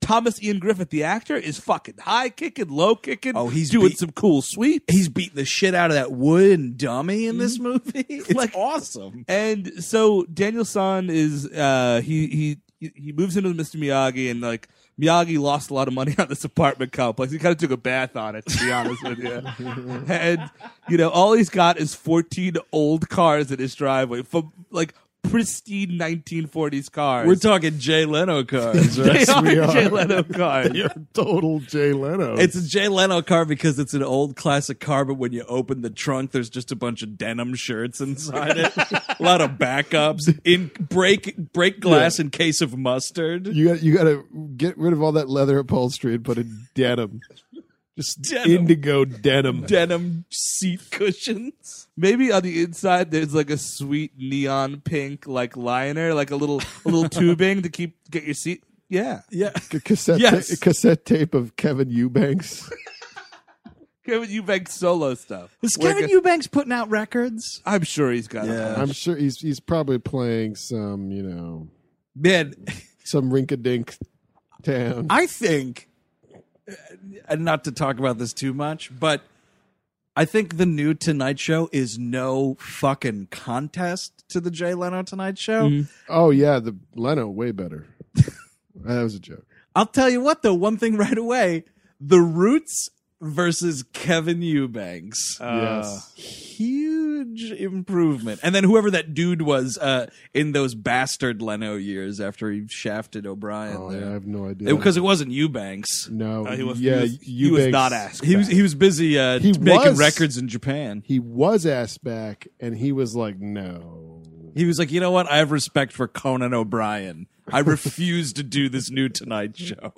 Thomas Ian Griffith, the actor, is fucking high kicking, low kicking. Oh, he's doing beat- some cool sweeps. He's beating the shit out of that wooden dummy in this movie. It's Like- awesome. And so Daniel San is uh, he he he moves in with Mister Miyagi, and like Miyagi lost a lot of money on this apartment complex. He kind of took a bath on it, to be honest with you. And you know, all he's got is fourteen old cars in his driveway from like pristine nineteen forties cars. We're talking Jay Leno cars, right? they Yes, are we are. Jay Leno cars. You're total Jay Leno. It's a Jay Leno car because it's an old classic car, but when you open the trunk, there's just a bunch of denim shirts inside it. A lot of backups. In break break glass in case of mustard. you got you got to get rid of all that leather upholstery and put in denim. Just Denim. indigo denim. Denim seat cushions. Maybe on the inside there's like a sweet neon pink like liner, like a little a little tubing to keep get your seat. Yeah. Yeah. C- cassette Yes. ta- cassette tape of Kevin Eubanks. Kevin Eubanks solo stuff. Is We're Kevin go- Eubanks putting out records? I'm sure he's got Yeah. a I'm sure he's he's probably playing some, you know, Man, some rink-a-dink town. I think, and not to talk about this too much, but I think the new Tonight Show is no fucking contest to the Jay Leno Tonight Show. Oh yeah, the Leno way better. That was a joke. I'll tell you what, though, one thing right away: The Roots versus Kevin Eubanks. Yes. Huge improvement. And then whoever that dude was uh, in those bastard Leno years after he shafted O'Brien Oh, yeah, I there. have no idea. Because it wasn't Eubanks. no, Uh, he was, yeah, he was, he was Eubanks- not asked. He was back. he was busy uh, He making was. records in Japan. He was asked back, and he was like, "No." He was like, you know what? I have respect for Conan O'Brien. I refuse to do this new Tonight Show.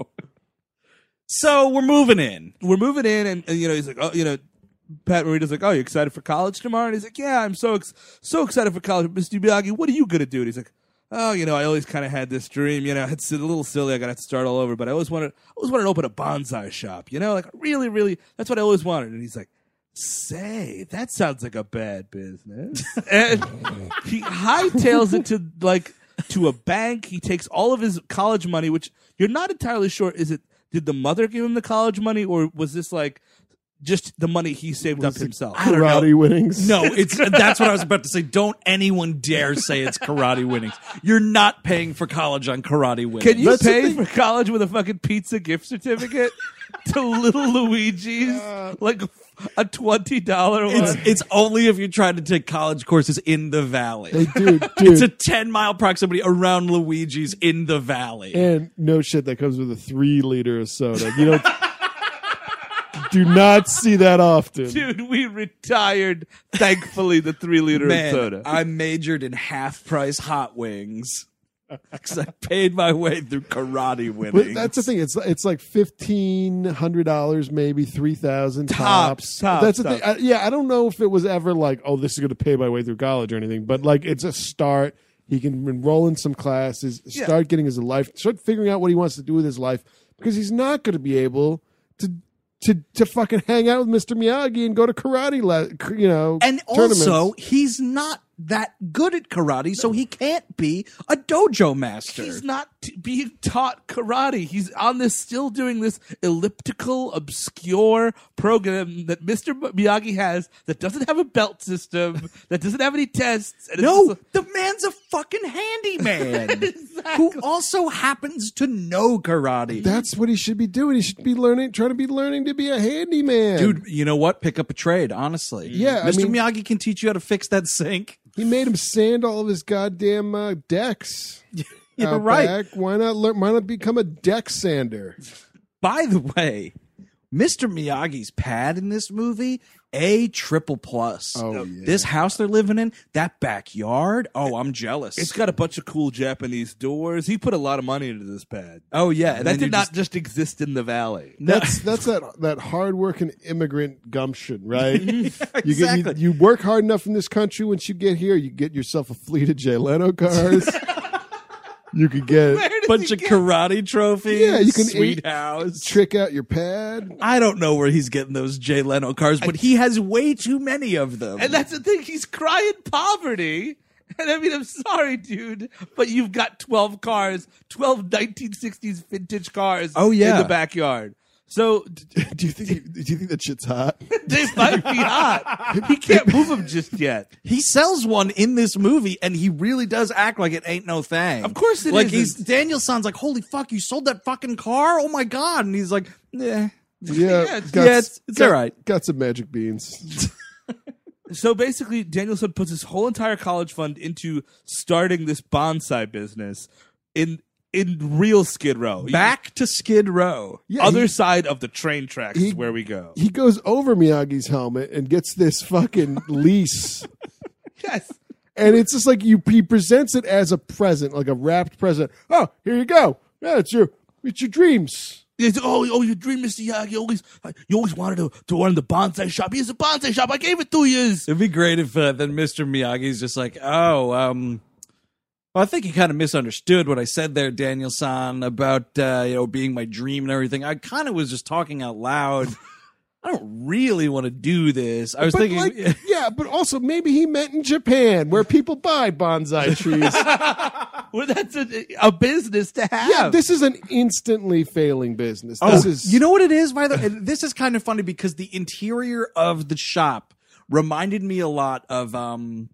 So we're moving in. We're moving in, and, and you know he's like, oh, you know, Pat Morita's like, oh, you excited for college tomorrow? And he's like, yeah, I'm so ex- so excited for college. Mister Miyagi, what are you gonna do? And he's like, oh, you know, I always kind of had this dream. You know, it's a little silly. I gotta have to start all over, but I always wanted, I always wanted to open a bonsai shop. You know, like really, really, that's what I always wanted. And he's like, say, that sounds like a bad business. And he hightails it to like to a bank. He takes all of his college money, which you're not entirely sure. Is it? Did the mother give him the college money, or was this like just the money he saved up himself? I don't know. Karate winnings. No, it's that's what I was about to say. Don't anyone dare say it's karate winnings. You're not paying for college on karate winnings. Can you That's the pay thing. for college with a fucking pizza gift certificate to Little Luigi's? Like a twenty dollar one? It's, it's only if you're trying to take college courses in the valley. Hey, dude, dude. It's a ten mile proximity around Luigi's in the valley. And no shit, that comes with a three liter of soda. You don't do not see that often. Dude, we retired, thankfully, the three liter of Man, soda. I majored in half price hot wings because I paid my way through karate winnings. But that's the thing. It's it's like fifteen hundred dollars, maybe three thousand Tops, tops. tops, That's the tops. thing. I, yeah, I don't know if it was ever like, oh, this is going to pay my way through college or anything. But like, it's a start. He can enroll in some classes, start getting his life, start figuring out what he wants to do with his life, because he's not going to be able to to to fucking hang out with Mister Miyagi and go to karate, le- you know, And tournaments. also, he's not that good at karate, so he can't be a dojo master. He's not t- being taught karate. He's on this, still doing this elliptical, obscure program that Mister Miyagi has that doesn't have a belt system, that doesn't have any tests. And it's No, just the man's a fucking handyman who also happens to know karate. That's what he should be doing. He should be learning, trying to be learning to be a handyman. Dude, you know what? Pick up a trade, honestly. Yeah, I Mister mean- Miyagi can teach you how to fix that sink. he made him sand all of his goddamn uh, decks. You're out right. back. Why not learn? Why not become a deck sander? By the way, Mister Miyagi's pad in this movie, A triple plus. Oh, yeah. This house they're living in, that backyard. Oh, I'm jealous. It's got a bunch of cool Japanese doors. He put a lot of money into this pad. oh yeah, and That then did you not just- just exist in the valley. That's that's that that hardworking immigrant gumption, right? You get Exactly. you, you work hard enough in this country. Once you get here, you get yourself a fleet of Jay Leno cars. You could get Where did bunch he of get- karate trophies. Yeah, you can sweet eat- house. trick out your pad. I don't know where he's getting those Jay Leno cars, but he has way too many of them. And that's the thing. He's crying poverty, And I mean, I'm sorry, dude, but you've got twelve cars, twelve nineteen sixties vintage cars Oh, yeah. in the backyard. So Do you think? Do you think that shit's hot? they might be hot. He can't move them just yet. He sells one in this movie, and he really does act like it ain't no thing. Of course it like isn't. he's Daniel San's like, holy fuck, you sold that fucking car? Oh my god! And he's like, yeah, Yeah, it's- got, yeah, it's, it's got, all right. Got some magic beans. So basically, Danielson puts his whole entire college fund into starting this bonsai business in in real Skid Row. Back to Skid Row. Yeah, Other he, side of the train tracks he- is where we go. he goes over Miyagi's helmet and gets this fucking lease. Yes. And it's just like you he presents it as a present, like a wrapped present. Oh, here you go. Yeah, it's your it's your dreams. It's, oh, oh, your dream, Mister Yagi. You always, you always wanted to, to run the bonsai shop. Here's a bonsai shop. I gave it to you. It'd be great if uh, then Mister Miyagi's just like, oh, um, well, I think you kind of misunderstood what I said there, Daniel-san, about uh, you know being my dream and everything. I kind of was just talking out loud. I don't really want to do this. I was But thinking, like, yeah, but also maybe he meant in Japan where people buy bonsai trees. Well, that's a, a business to have. Yeah, this is an instantly failing business. oh, This is you know what it is? By the way, this is kind of funny because the interior of the shop reminded me a lot of um,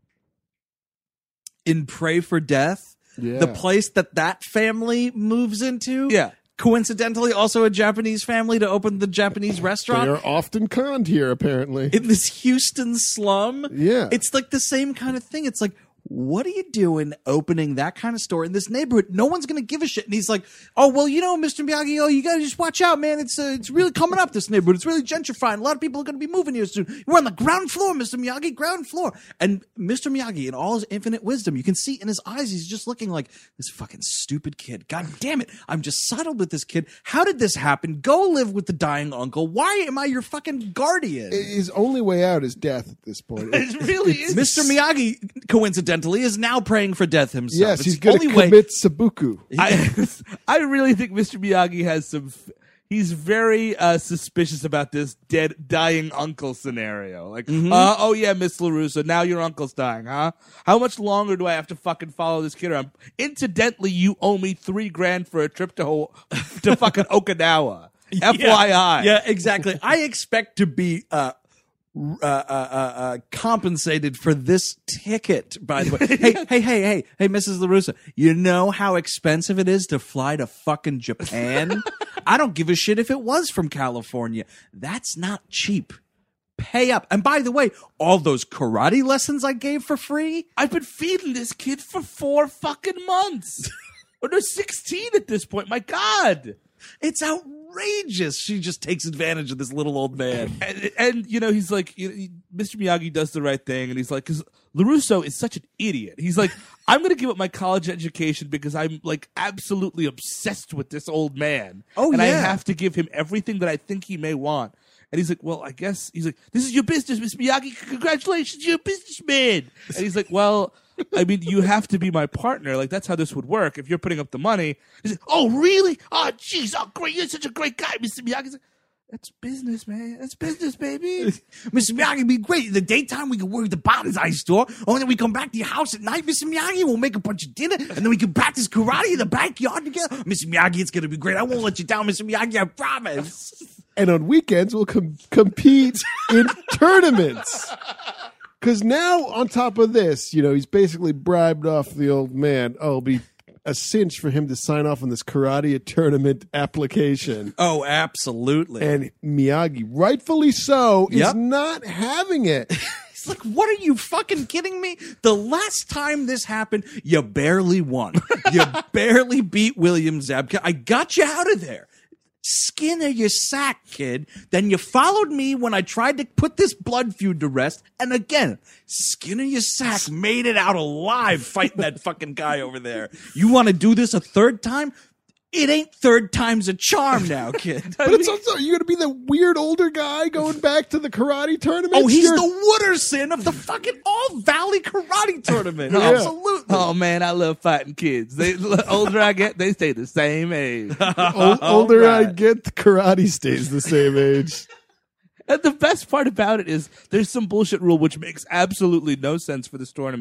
in Pray for Death, Yeah. the place that that family moves into. Yeah. Coincidentally, also a Japanese family to open the Japanese They restaurant are often conned here, apparently. in this Houston slum. Yeah. It's like the same kind of thing. It's like, what are you doing opening that kind of store in this neighborhood? No one's going to give a shit. And he's like, oh, well, you know, Mister Miyagi, oh, you got to just watch out, man. It's uh, it's really coming up, this neighborhood. It's really gentrifying. A lot of people are going to be moving here soon. We're on the ground floor, Mister Miyagi, ground floor. And Mister Miyagi, in all his infinite wisdom, you can see in his eyes, he's just looking like this fucking stupid kid. God damn it. I'm just saddled with this kid. How did this happen? Go live with the dying uncle. Why am I your fucking guardian? His only way out is death at this point. It really is. Mister Miyagi, coincidentally, is now praying for death himself. Yes, It's he's the going to only way- commit Sabuku. I, I really think Mister Miyagi has some. F- he's very uh, suspicious about this dead, dying uncle scenario. Like, uh, oh yeah, Miss LaRusso, now your uncle's dying, huh? How much longer do I have to fucking follow this kid around? Incidentally, you owe me three grand for a trip to Ho- to fucking Okinawa. F Y I. Yeah, exactly. I expect to be uh, uh, uh, uh, uh, compensated for this ticket, by the way. Hey, hey, hey, hey, hey, Missus LaRussa, you know how expensive it is to fly to fucking Japan? I don't give a shit if it was from California. That's not cheap. Pay up. And by the way, all those karate lessons I gave for free, I've been feeding this kid for four fucking months. Or they're sixteen at this point. My God. it's outrageous. She just takes advantage of this little old man. And, and you know, he's like, you know, he- Mister Miyagi does the right thing, and he's like, because LaRusso is such an idiot. He's like, I'm going to give up my college education because I'm like absolutely obsessed with this old man. Oh, and I yeah. have to give him everything that I think he may want. And he's like, well, I guess he's like, this is your business, Mister Miyagi. Congratulations, you're a businessman. And he's like, well, I mean, you have to be my partner. Like, that's how this would work. If you're putting up the money. He's like, oh, really? Oh, jeez. Oh, great. You're such a great guy, Mister Miyagi. He's like, that's business, man. That's business, baby. Mister Miyagi would be great. In the daytime, we could work at the bonsai store. Oh, and then we come back to your house at night, Mister Miyagi. We'll make a bunch of dinner, and then we can practice karate in the backyard together. Mister Miyagi, it's going to be great. I won't let you down, Mister Miyagi. I promise. And on weekends, we'll com- compete in tournaments. Because now, on top of this, you know, he's basically bribed off the old man. Oh, it'll be a cinch for him to sign off on this karate tournament application. Oh, absolutely. And Miyagi, rightfully so, is Yep. not having it. It's like, what are you fucking kidding me? The last time this happened, you barely won. You barely beat William Zabka. I got you out of there. Skin of your sack, kid. Then you followed me when I tried to put this blood feud to rest. And again, skin of your sack made it out alive fighting that fucking guy over there. You want to do this a third time? It ain't third time's a charm now, kid. But it's also, you're going to be the weird older guy going back to the karate tournament? Oh, he's You're- the Wooderson of the fucking All Valley Karate Tournament. Yeah. Absolutely. Oh, man, I love fighting kids. They, the older I get, they stay the same age. Ol- older I right. get, the karate stays the same age. And the best part about it is there's some bullshit rule which makes absolutely no sense for this tournament,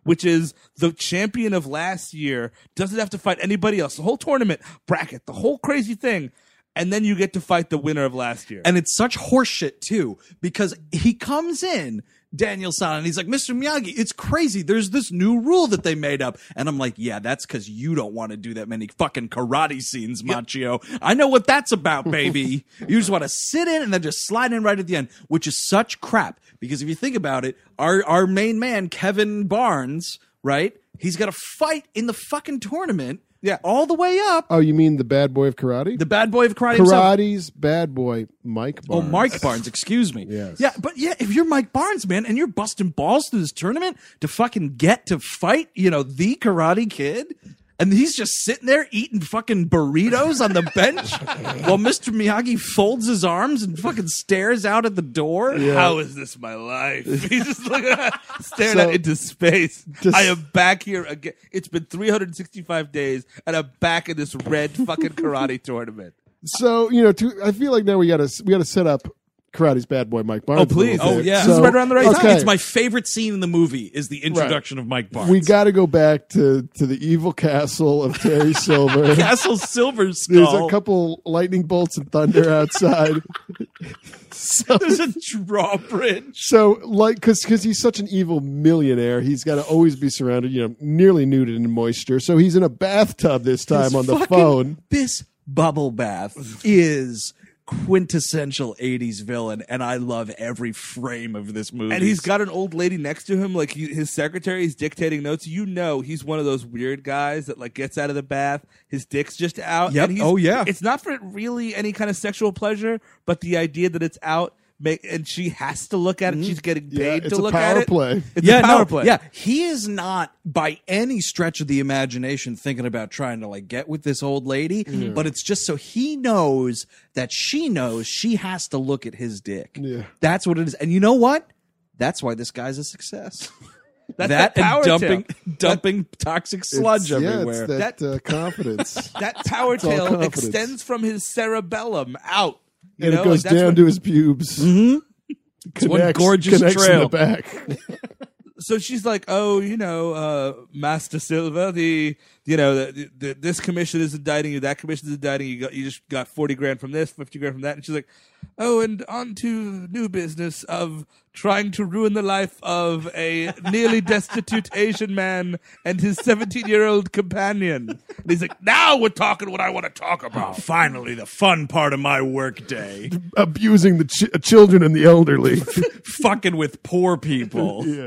which is the champion of last year doesn't have to fight anybody else. The whole tournament bracket, the whole crazy thing. And then you get to fight the winner of last year. And it's such horseshit, too, because he comes in, Daniel San, and he's like, Mister Miyagi, it's crazy. There's this new rule that they made up. And I'm like, yeah, that's because you don't want to do that many fucking karate scenes, Machio. I know what that's about, baby. You just want to sit in and then just slide in right at the end, which is such crap. Because if you think about it, our, our main man, Kevin Barnes, right? He's got to fight in the fucking tournament. Yeah. All the way up. Oh, you mean the bad boy of karate? The bad boy of karate himself. Karate's bad boy, Mike Barnes. Oh, Mike Barnes, excuse me. Yes. Yeah, but yeah, if you're Mike Barnes, man, and you're busting balls through this tournament to fucking get to fight, you know, the Karate Kid, and he's just sitting there eating fucking burritos on the bench while Mister Miyagi folds his arms and fucking stares out at the door. Yeah. How is this my life? He's just looking at, staring So, out into space. just- I am back here again. It's been three hundred sixty-five days, and I'm back in this red fucking karate tournament. So you know, to, I feel like now we gotta we gotta set up Karate's bad boy, Mike Barnes. Oh, a little please. bit. Oh, yeah. This is So- right around the right It's, time. okay. it's my favorite scene in the movie is the introduction of Mike Barnes. We got to go back to, to the evil castle of Terry Silver. Castle Silver There's Skull. a couple lightning bolts and thunder outside. so, There's a drawbridge. so like, because because he's such an evil millionaire, he's got to always be surrounded, you know, nearly nude in moisture. So he's in a bathtub this time This on the fucking- phone. This bubble bath is quintessential eighties villain, and I love every frame of this movie. And he's got an old lady next to him, like he, his secretary is dictating notes. You know, he's one of those weird guys that like gets out of the bath, his dick's just out. Yep. And he's, Oh, yeah. It's not for really any kind of sexual pleasure, but the idea that it's out, make, and she has to look at it. She's getting Yeah, paid it's to a look power at it. play. It's yeah, a power no, play. yeah. He is not by any stretch of the imagination thinking about trying to like get with this old lady, but it's just so he knows that she knows she has to look at his dick. Yeah. That's what it is. And you know what? That's why this guy's a success. That's that that power and dumping tail. dumping toxic sludge It's- everywhere. Yeah, it's that, That- uh, confidence. That power all tail confidence. extends from his cerebellum out. You and know, it goes like, that's down what- to his pubes. Mm-hmm. one Connects, gorgeous connects trail. in the back. So she's like, "Oh, you know, uh, Master Silva, the you know, the, the, this commission is indicting you, that commission is indicting you. You, got, you just got forty grand from this, fifty grand from that." And she's like, "Oh, and on to new business of trying to ruin the life of a nearly destitute Asian man and his seventeen-year-old companion." And he's like, "Now we're talking what I want to talk about." Finally, the fun part of my workday. Abusing the ch- children and the elderly. Fucking with poor people. yeah.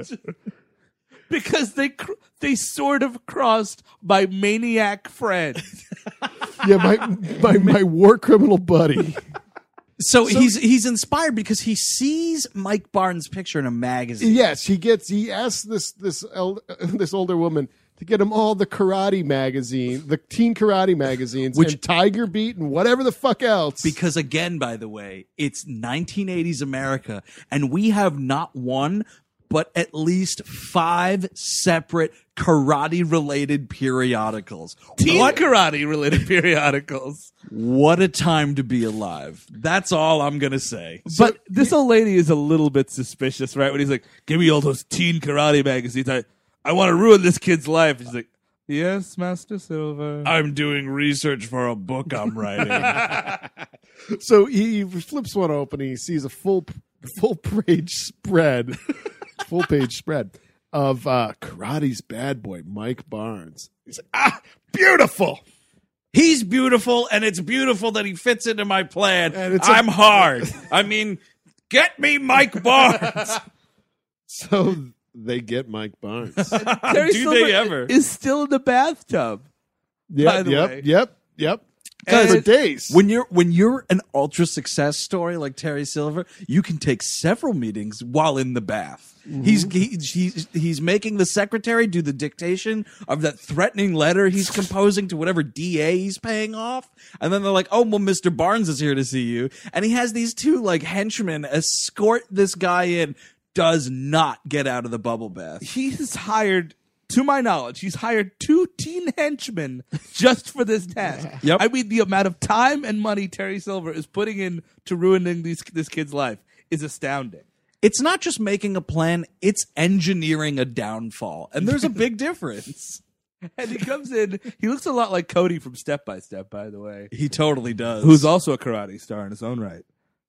Because they cr- they sort of crossed my maniac friend. Yeah, my, my my war criminal buddy. So, he's he's inspired because he sees Mike Barnes' picture in a magazine. Yes, he gets. He asks this this el- this older woman to get him all the karate magazine, the teen karate magazines, Which- and Tiger Beat and whatever the fuck else. Because again, by the way, it's nineteen eighties America, and we have not one, but at least five separate karate-related periodicals. Teen What, karate related periodicals. what a time to be alive. That's all I'm going to say. But this old lady is a little bit suspicious, right? When he's like, "Give me all those teen karate magazines. I, I want to ruin this kid's life." She's like, "Yes, Master Silver." I'm doing research for a book I'm writing. so he flips one open. And he sees a full full page spread, full page spread of uh, karate's bad boy, Mike Barnes. He's like, ah, beautiful. He's beautiful, and it's beautiful that he fits into my plan. And it's a- I'm hard. I mean, get me Mike Barnes. So they get Mike Barnes. Terry Do Silver they ever? is still in the bathtub. Yep, By the yep, way. yep, yep. And- For days. When you're when you're an ultra success story like Terry Silver, you can take several meetings while in the bath. He's he, he's he's making the secretary do the dictation of that threatening letter he's composing to whatever D A he's paying off, and then they're like, "Oh well, Mister Barnes is here to see you," and he has these two like henchmen escort this guy in. Does not get out of the bubble bath. He's hired, to my knowledge, he's hired two teen henchmen just for this task. Yep. I mean, the amount of time and money Terry Silver is putting in to ruining these, this kid's life is astounding. it's not just making a plan, it's engineering a downfall. And there's a big difference. And he comes in, he looks a lot like Cody from Step by Step, by the way. He totally does. Who's also a karate star in his own right.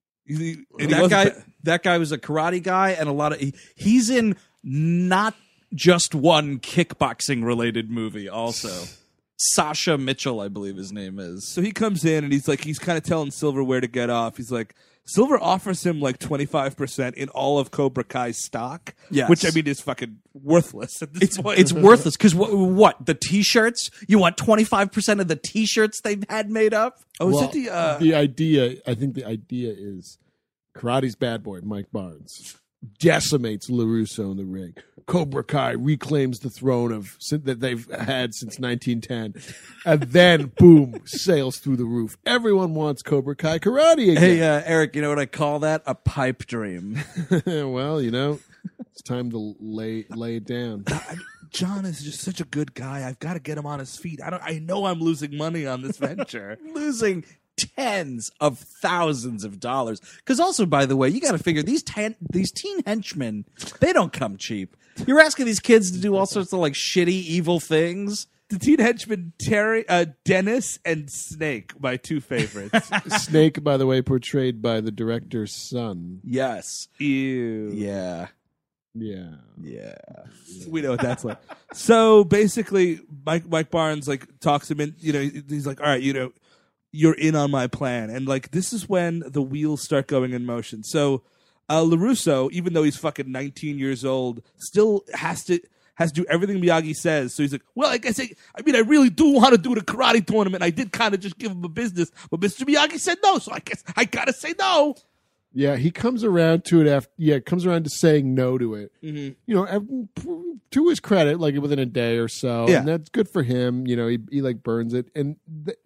He, and he that wasn't guy ba- that guy was a karate guy, and a lot of he, he's in not just one kickboxing related movie also. Sasha Mitchell, I believe his name is. So he comes in and he's like, he's kind of telling Silver where to get off. He's like, Silver offers him like twenty-five percent in all of Cobra Kai's stock, Yes. which I mean is fucking worthless at this It's point. it's worthless because what, what the T-shirts? You want twenty five percent of the T-shirts they've had made up? oh, is Well, it the uh, the idea, I think the idea is Karate's bad boy, Mike Barnes, decimates LaRusso in the ring. Cobra Kai reclaims the throne of that they've had since nineteen ten. And then, boom, sails through the roof. Everyone wants Cobra Kai karate again. Hey, uh, Eric, you know what I call that? A pipe dream. Well, you know, it's time to lay lay it down. John is just such a good guy. I've got to get him on his feet. I don't. I know I'm losing money on this venture. Losing tens of thousands of dollars. Because also, by the way, you got to figure these ten, these teen henchmen, they don't come cheap. You're asking these kids to do all sorts of like shitty, evil things. The teen henchmen, Terry, uh, Dennis, and Snake, my two favorites. Snake, by the way, portrayed by the director's son. Yes. Ew. Yeah. Yeah. Yeah. We know what that's like. So basically, Mike Mike Barnes like talks him in. You know, he's like, "All right, you know, you're in on my plan," and like this is when the wheels start going in motion. So uh, LaRusso, even though he's fucking nineteen years old, still has to has to do everything Miyagi says. So he's like, "Well, I guess I, I mean, I really do want to do the karate tournament. I did kind of just give him a business, but Mister Miyagi said no, so I guess I gotta say no." Yeah, he comes around to it after. Yeah, comes around to saying no to it. Mm-hmm. You know, ev- to his credit, like within a day or so, Yeah. and that's good for him. You know, he he like burns it, and th-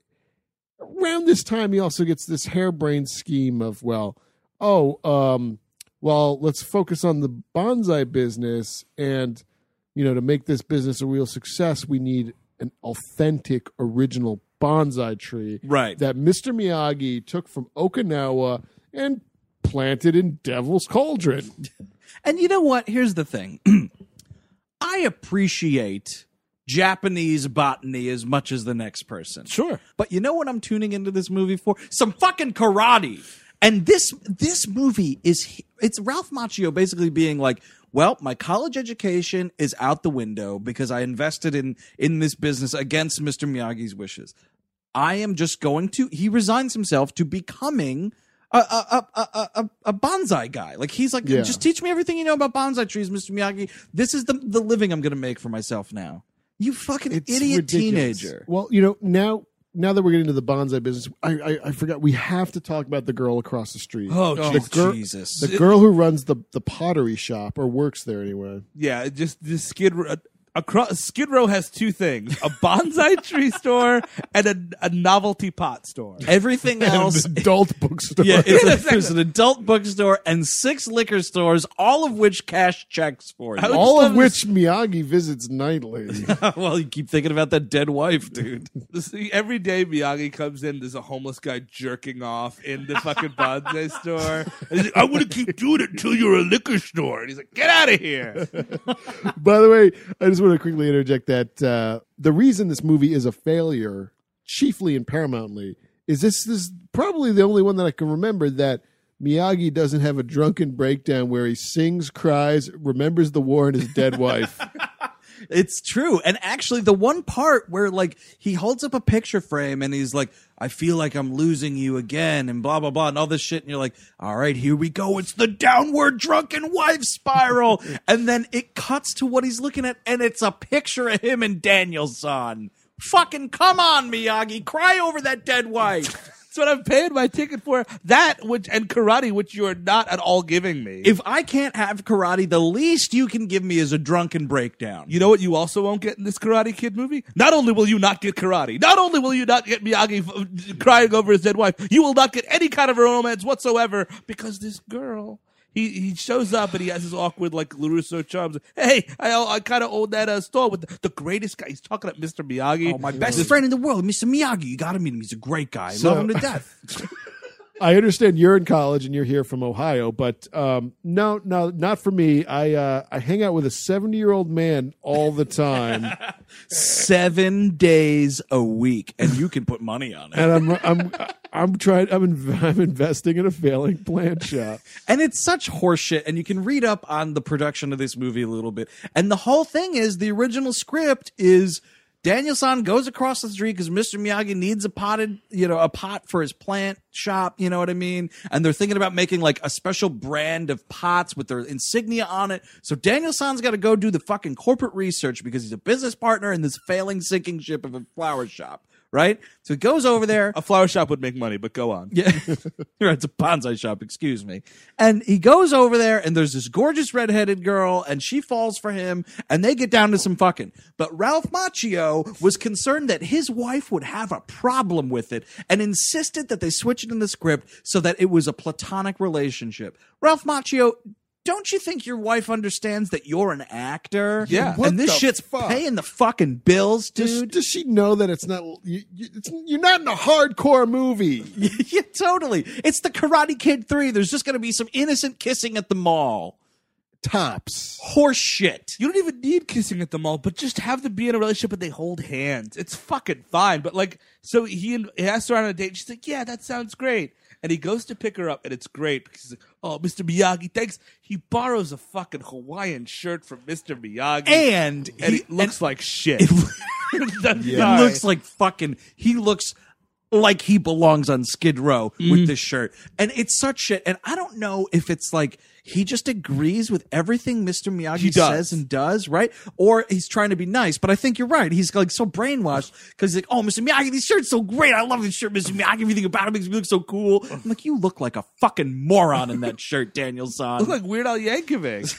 around this time, he also gets this harebrained scheme of, well, oh, um, well, let's focus on the bonsai business, and you know, to make this business a real success, we need an authentic, original bonsai tree, Right. that Mister Miyagi took from Okinawa and planted in Devil's Cauldron. And you know what? Here's the thing. I appreciate Japanese botany as much as the next person. Sure. But you know what I'm tuning into this movie for? Some fucking karate. And this this movie is it's Ralph Macchio basically being like, well, my college education is out the window because I invested in in this business against Mister Miyagi's wishes. I am just going to he resigns himself to becoming a a a a, a, a bonsai guy. Like he's like, Yeah. just teach me everything you know about bonsai trees, Mister Miyagi. This is the the living I'm going to make for myself now. You fucking It's idiot ridiculous. teenager. Well, you know, now now that we're getting into the bonsai business, I, I I forgot we have to talk about the girl across the street. Oh, Oh, the girl, Jesus. the girl who runs the the pottery shop or works there anyway. Yeah, it just the Skid Row. Across, Skid Row has two things: a bonsai tree store and a, a novelty pot store. Everything else. An adult bookstore. Yeah, it's a, there's an adult bookstore and six liquor stores, all of which cash checks for you. I would all just of love which Miyagi visits nightly. Well, you keep thinking about that dead wife, dude. See, every day Miyagi comes in, there's a homeless guy jerking off in the fucking bonsai store. And he's like, I want to keep doing it until you're a liquor store. And he's like, get out of here. By the way, I just want to quickly interject that uh, the reason this movie is a failure, chiefly and paramountly, is this, this is probably the only one that I can remember that Miyagi doesn't have a drunken breakdown where he sings, cries, remembers the war and his dead wife. It's true. And actually, the one part where, like, he holds up a picture frame and he's like, I feel like I'm losing you again and blah, blah, blah, and all this shit. And you're like, all right, here we go. It's the downward drunken wife spiral. And then it cuts to what he's looking at, and it's a picture of him and Daniel-san. Fucking come on, Miyagi. Cry over that dead wife. That's what I'm paying my ticket for. That which and karate, which you are not at all giving me. If I can't have karate, the least you can give me is a drunken breakdown. You know what you also won't get in this Karate Kid movie? Not only will you not get karate, not only will you not get Miyagi f- crying over his dead wife, you will not get any kind of romance whatsoever because this girl, he, he shows up and he has his awkward, like, LaRusso charms. Hey, I I kind of own that uh, store with the, the greatest guy. He's talking about Mister Miyagi. Oh, my best friend in the world, Mister Miyagi. You got to meet him. He's a great guy. I So- love him to death. I understand you're in college and you're here from Ohio, but um, no, no, not for me. I uh, I hang out with a seventy year old man all the time, Seven days a week, and you can put money on it. and I'm I'm I'm trying. I'm in, I'm investing in a failing plant shop. And it's such horseshit. And you can read up on the production of this movie a little bit. And the whole thing is the original script is Daniel-san goes across the street because Mister Miyagi needs a potted, you know, a pot for his plant shop. You know what I mean? And they're thinking about making like a special brand of pots with their insignia on it. So Daniel-san's got to go do the fucking corporate research because he's a business partner in this failing sinking ship of a flower shop. Right? So he goes over there. A flower shop would make money, but go on. Yeah. It's a bonsai shop, excuse me. And he goes over there, and there's this gorgeous redheaded girl, and she falls for him, and they get down to some fucking. But Ralph Macchio was concerned that his wife would have a problem with it and insisted that they switch it in the script so that it was a platonic relationship. Ralph Macchio, don't you think your wife understands that you're an actor? Yeah. What And this the shit's fuck? paying the fucking bills, Does, dude. does she know that it's not? You, you, it's, you're not in a hardcore movie. Yeah, totally. It's the Karate Kid three. There's just going to be some innocent kissing at the mall. Tops. Horse shit. You don't even need kissing at the mall, but just have them be in a relationship and they hold hands. It's fucking fine. But like, so he, he asks her on a date. And she's like, yeah, that sounds great. And he goes to pick her up, and it's great because he's like, oh, Mister Miyagi, thanks. He borrows a fucking Hawaiian shirt from Mister Miyagi. And, and he it looks and like shit. It Yeah. looks like fucking. He looks like he belongs on Skid Row with this shirt. And it's such shit. And I don't know if it's like he just agrees with everything Mister Miyagi He does. says and does, right? Or he's trying to be nice. But I think you're right. He's like so brainwashed because he's like, oh, Mister Miyagi, this shirt's so great. I love this shirt, Mister Miyagi. Everything about it makes me look so cool. I'm like, you look like a fucking moron in that shirt, Daniel-san. Look like Weird Al Yankovic.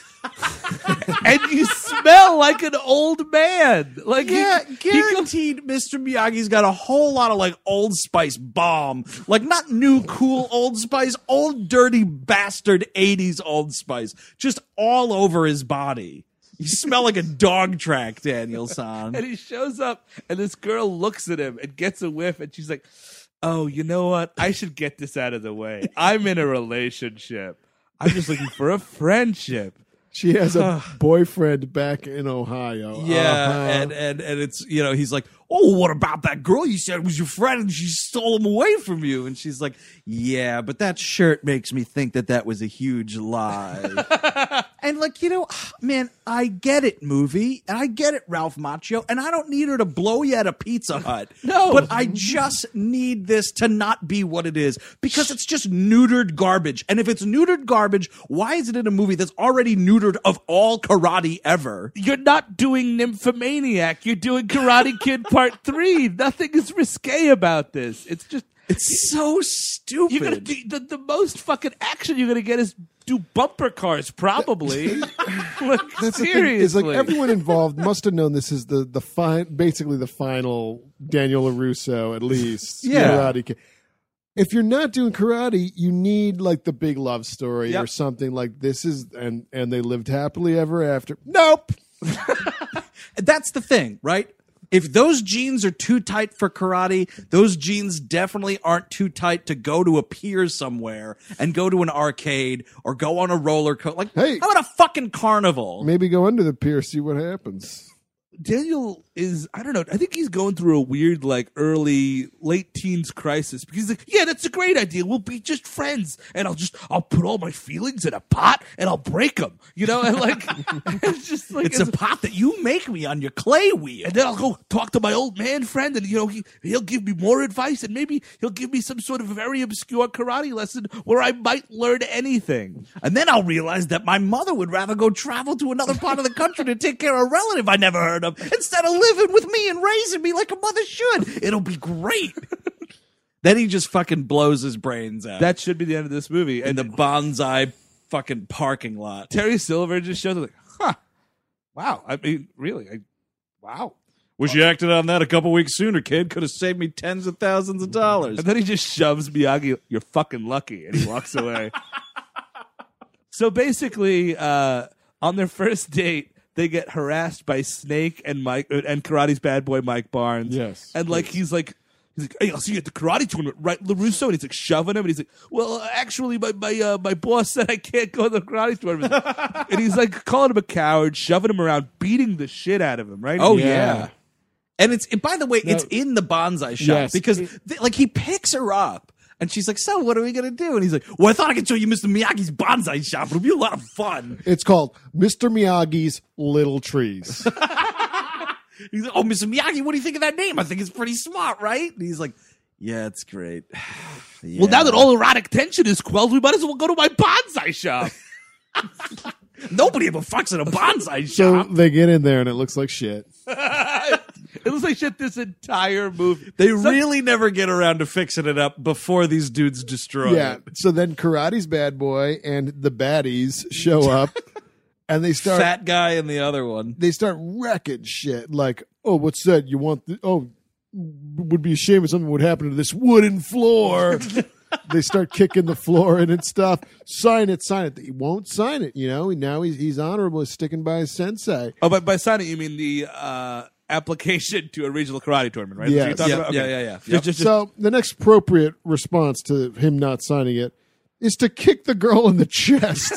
And you smell like an old man. Like Yeah, he, he goes, guaranteed Mister Miyagi's got a whole lot of like Old Spice bomb. Like not new cool Old Spice, old dirty bastard eighties Old Spice. Just all over his body. You smell like a dog track, Daniel-san. and he shows up, and this girl looks at him and gets a whiff, and she's like, oh, you know what? I should get this out of the way. I'm in a relationship. I'm just looking for a friendship. She has a boyfriend back in Ohio. Yeah, Uh-huh. and, and and it's, you know, he's like, oh, what about that girl you said was your friend and she stole him away from you? And she's like, yeah, but that shirt makes me think that that was a huge lie. And like, you know, man, I get it, movie, and I get it, Ralph Macchio, and I don't need her to blow you at a Pizza Hut. No. But I just need this to not be what it is because it's just neutered garbage. And if it's neutered garbage, why is it in a movie that's already neutered of all karate ever? You're not doing Nymphomaniac. You're doing Karate Kid Part three. Nothing is risque about this. It's just It's so stupid. you're gonna do, the the most fucking action you're gonna get is do bumper cars probably. Like, That's the seriously, thing. Is like everyone involved must have known this is the the fine, basically the final Daniel LaRusso, at least. Yeah. Karate Kid. If you're not doing karate, you need like the big love story Yep. or something like this is, and and they lived happily ever after. Nope. That's the thing, right? If those jeans are too tight for karate, those jeans definitely aren't too tight to go to a pier somewhere and go to an arcade or go on a roller coaster. Like, Hey. how about a fucking carnival? Maybe go under the pier, see what happens. Daniel is, I don't know, I think he's going through a weird, like, early, late teens crisis because he's like, yeah, that's a great idea. We'll be just friends. And I'll just, I'll put all my feelings in a pot and I'll break them. You know, and like, it's just like, It's a pot that you make me on your clay wheel. and then I'll go talk to my old man friend and, you know, he, he'll give me more advice and maybe he'll give me some sort of very obscure karate lesson where I might learn anything. And then I'll realize that my mother would rather go travel to another part of the country to take care of a relative I never heard of instead of living with me and raising me like a mother should. It'll be great. Then he just fucking blows his brains out. That should be the end of this movie. in And the bonsai fucking parking lot. Terry Silver just shows up like, huh, wow. I mean, really, I, wow. Wish you acted on that a couple weeks sooner, kid. Could have saved me tens of thousands of dollars. And then he just shoves Miyagi, you're fucking lucky, and he walks away. So basically, uh, on their first date, they get harassed by Snake and Mike uh, and Karate's bad boy Mike Barnes. Yes, and like yes. he's like He's like, hey, I'll see you at the karate tournament, right, LaRusso? And he's like shoving him, and he's like, well, actually, my my uh, my boss said I can't go to the karate tournament. And he's like calling him a coward, shoving him around, beating the shit out of him, right? Oh Yeah. yeah. And it's and by the way, No. it's in the bonsai shop Yes. because th- like he picks her up and she's like, "So what are we gonna do?" And he's like, "Well, I thought I could show you Mister Miyagi's bonsai shop. It'll be a lot of fun." It's called Mister Miyagi's Little Trees. He's like, "Oh, Mister Miyagi, what do you think of that name? I think it's pretty smart, right?" And he's like, "Yeah, it's great." Yeah. Well, now that all erotic tension is quelled, we might as well go to my bonsai shop. nobody ever fucks in a bonsai So shop, they get in there and it looks like shit. It looks like shit this entire movie. they Some- really never get around to fixing it up before these dudes destroy Yeah. it. So then Karate's bad boy and the baddies show up and they start Fat guy and the other one. they start wrecking shit. Like, oh, what's that? You want the oh would be a shame if something would happen to this wooden floor. They start kicking the floor in and stuff. Sign it, sign it. He won't sign it, you know. Now he's he's honorable, he's sticking by his sensei. Oh, but by signing, you mean the uh, application to a regional karate tournament, right? Yes. That's what you're Yeah, talking about? yeah, Okay. yeah, yeah. Just, Yep. just, just, So the next appropriate response to him not signing it is to kick the girl in the chest.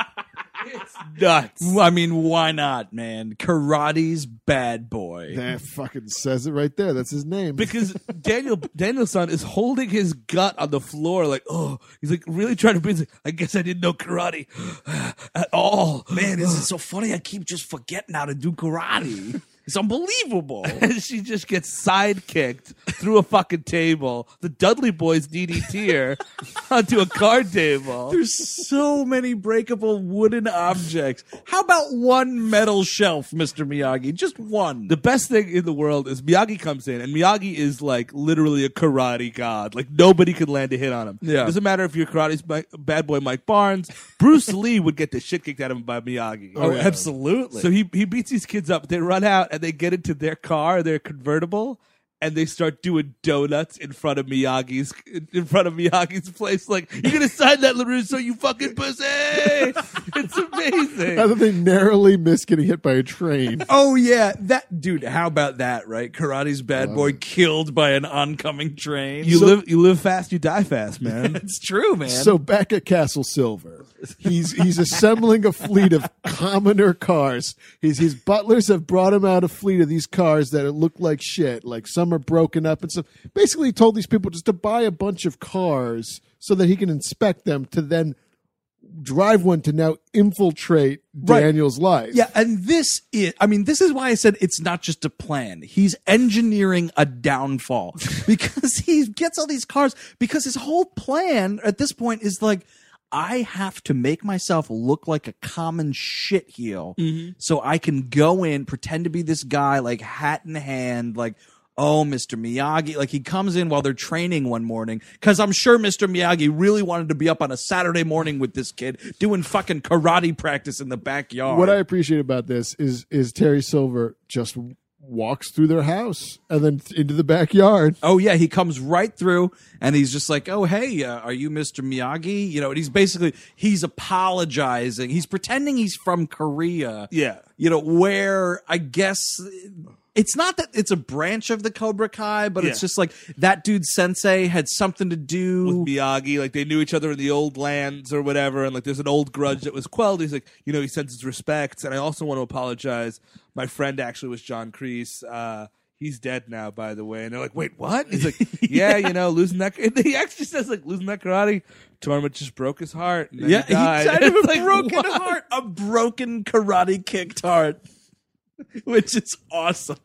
it's nuts. I mean, why not, man? Karate's bad boy. That fucking says it right there. That's his name. Because Daniel Danielson is holding his gut on the floor, like, oh, he's like really trying to breathe. He's like, I guess I didn't know karate at all. Man, this is so funny. I keep just forgetting how to do karate. It's unbelievable. And she just gets sidekicked through a fucking table. The Dudley Boys D D T her onto a card table. There's so many breakable wooden objects. How about one metal shelf, Mister Miyagi? Just one. The best thing in the world is Miyagi comes in, and Miyagi is like literally a karate god. Like nobody could land a hit on him. Yeah. Doesn't matter if you're karate's Mike, bad boy Mike Barnes. Bruce Lee would get the shit kicked out of him by Miyagi. oh, absolutely. So he he beats these kids up. They run out and they get into their car, their convertible, and they start doing donuts in front of Miyagi's in front of Miyagi's place. Like, you're gonna sign that, LaRusso, you fucking pussy! It's amazing. Other than narrowly miss getting hit by a train. Oh yeah, that dude. How about that? Right, Karate's bad boy killed by an oncoming train. You So- live you live fast, you die fast, man. it's true, man. So back at Castle Silver, he's he's assembling a fleet of commoner cars. His his butlers have brought him out a fleet of these cars that look like shit. Like some are broken up and stuff. Basically, he told these people just to buy a bunch of cars so that he can inspect them to then drive one to now infiltrate Right. Daniel's life. Yeah, and this is, I mean, this is why I said it's not just a plan. He's engineering a downfall because he gets all these cars because his whole plan at this point is like, I have to make myself look like a common shitheel so I can go in, pretend to be this guy, like hat in hand, like, oh, Mister Miyagi. Like he comes in while they're training one morning because I'm sure Mister Miyagi really wanted to be up on a Saturday morning with this kid doing fucking karate practice in the backyard. What I appreciate about this is is Terry Silver just walks through their house and then into the backyard. Oh yeah, he comes right through and he's just like, "Oh hey, uh, are you Mister Miyagi?" You know, and he's basically he's apologizing. He's pretending he's from Korea. Yeah. You know, where I guess it's not that it's a branch of the Cobra Kai, but it's Yeah. just like that dude's sensei had something to do With Miyagi, like they knew each other in the old lands or whatever, and like there's an old grudge that was quelled. He's like, you know, he sends his respects, and I also want to apologize. My friend actually was John Kreese. Uh, he's dead now, by the way. And they're like, wait, what? He's like, yeah, you know, losing that. And he actually says like losing that karate tournament just broke his heart. And then Yeah, he died. he died of a It's like, broken what? heart, a broken karate kicked heart, which is awesome.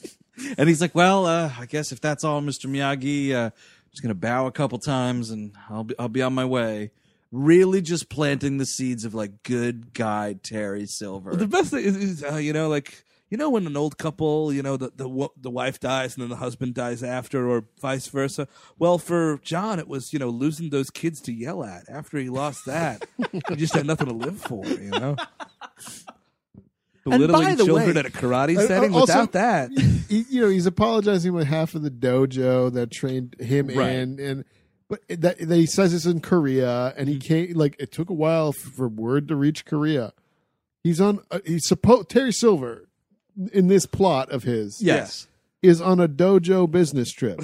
And he's like, "Well, uh, I guess if that's all, Mister Miyagi, uh, I'm just gonna bow a couple times and I'll be I'll be on my way." Really, just planting the seeds of like good guy Terry Silver. The best thing is, is uh, you know, like you know, when an old couple, you know, the the wo- the wife dies and then the husband dies after, or vice versa. Well, for John, it was you know losing those kids to yell at after he lost that. He just had nothing to live for, you know. And Belittling by the children way- at a karate Uh, setting also- without that. He, you know, he's apologizing with half of the dojo that trained him Right. in, and but that, that he says it's in Korea, and he can't. Like it took a while for word to reach Korea. He's on. Uh, he's supposed Terry Silver in this plot of his. yes. is on a dojo business trip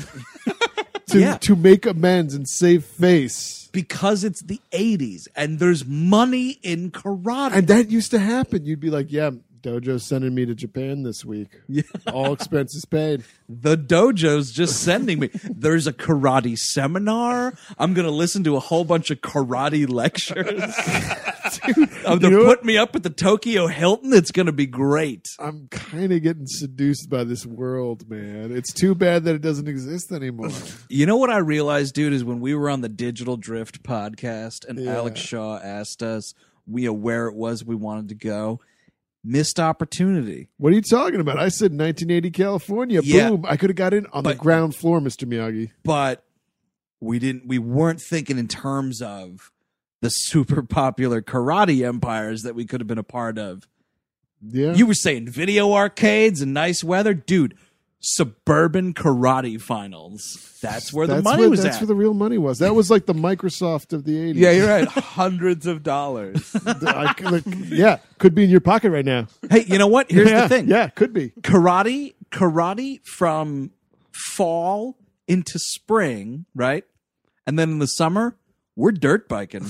to Yeah. to make amends and save face. Because it's the eighties and there's money in karate. And that used to happen. You'd be like, yeah, dojo's sending me to Japan this week. Yeah. All expenses paid. The dojo's just sending me. There's a karate seminar. I'm going to listen to a whole bunch of karate lectures. Dude, oh, they're you know putting me up at the Tokyo Hilton. It's going to be great. I'm kind of getting seduced by this world, man. It's too bad that it doesn't exist anymore. You know what I realized, dude, is when we were on the Digital Drift podcast and Yeah. Alex Shaw asked us we where it was we wanted to go. Missed opportunity. What are you talking about? I said nineteen eighty California. Yeah. Boom. I could have got in on the But- ground floor, Mister Miyagi. But we didn't we weren't thinking in terms of the super popular karate empires that we could have been a part of. Yeah. You were saying video arcades and nice weather, dude. Suburban karate finals. That's where the that's money where, was That's at. where the real money was. That was like the Microsoft of the eighties. Yeah, you're right. Hundreds of dollars. I, like, yeah, could be in your pocket right now. Hey, you know what? Here's yeah, the thing. Yeah, could be. Karate, karate from fall into spring, right? And then in the summer, we're dirt biking.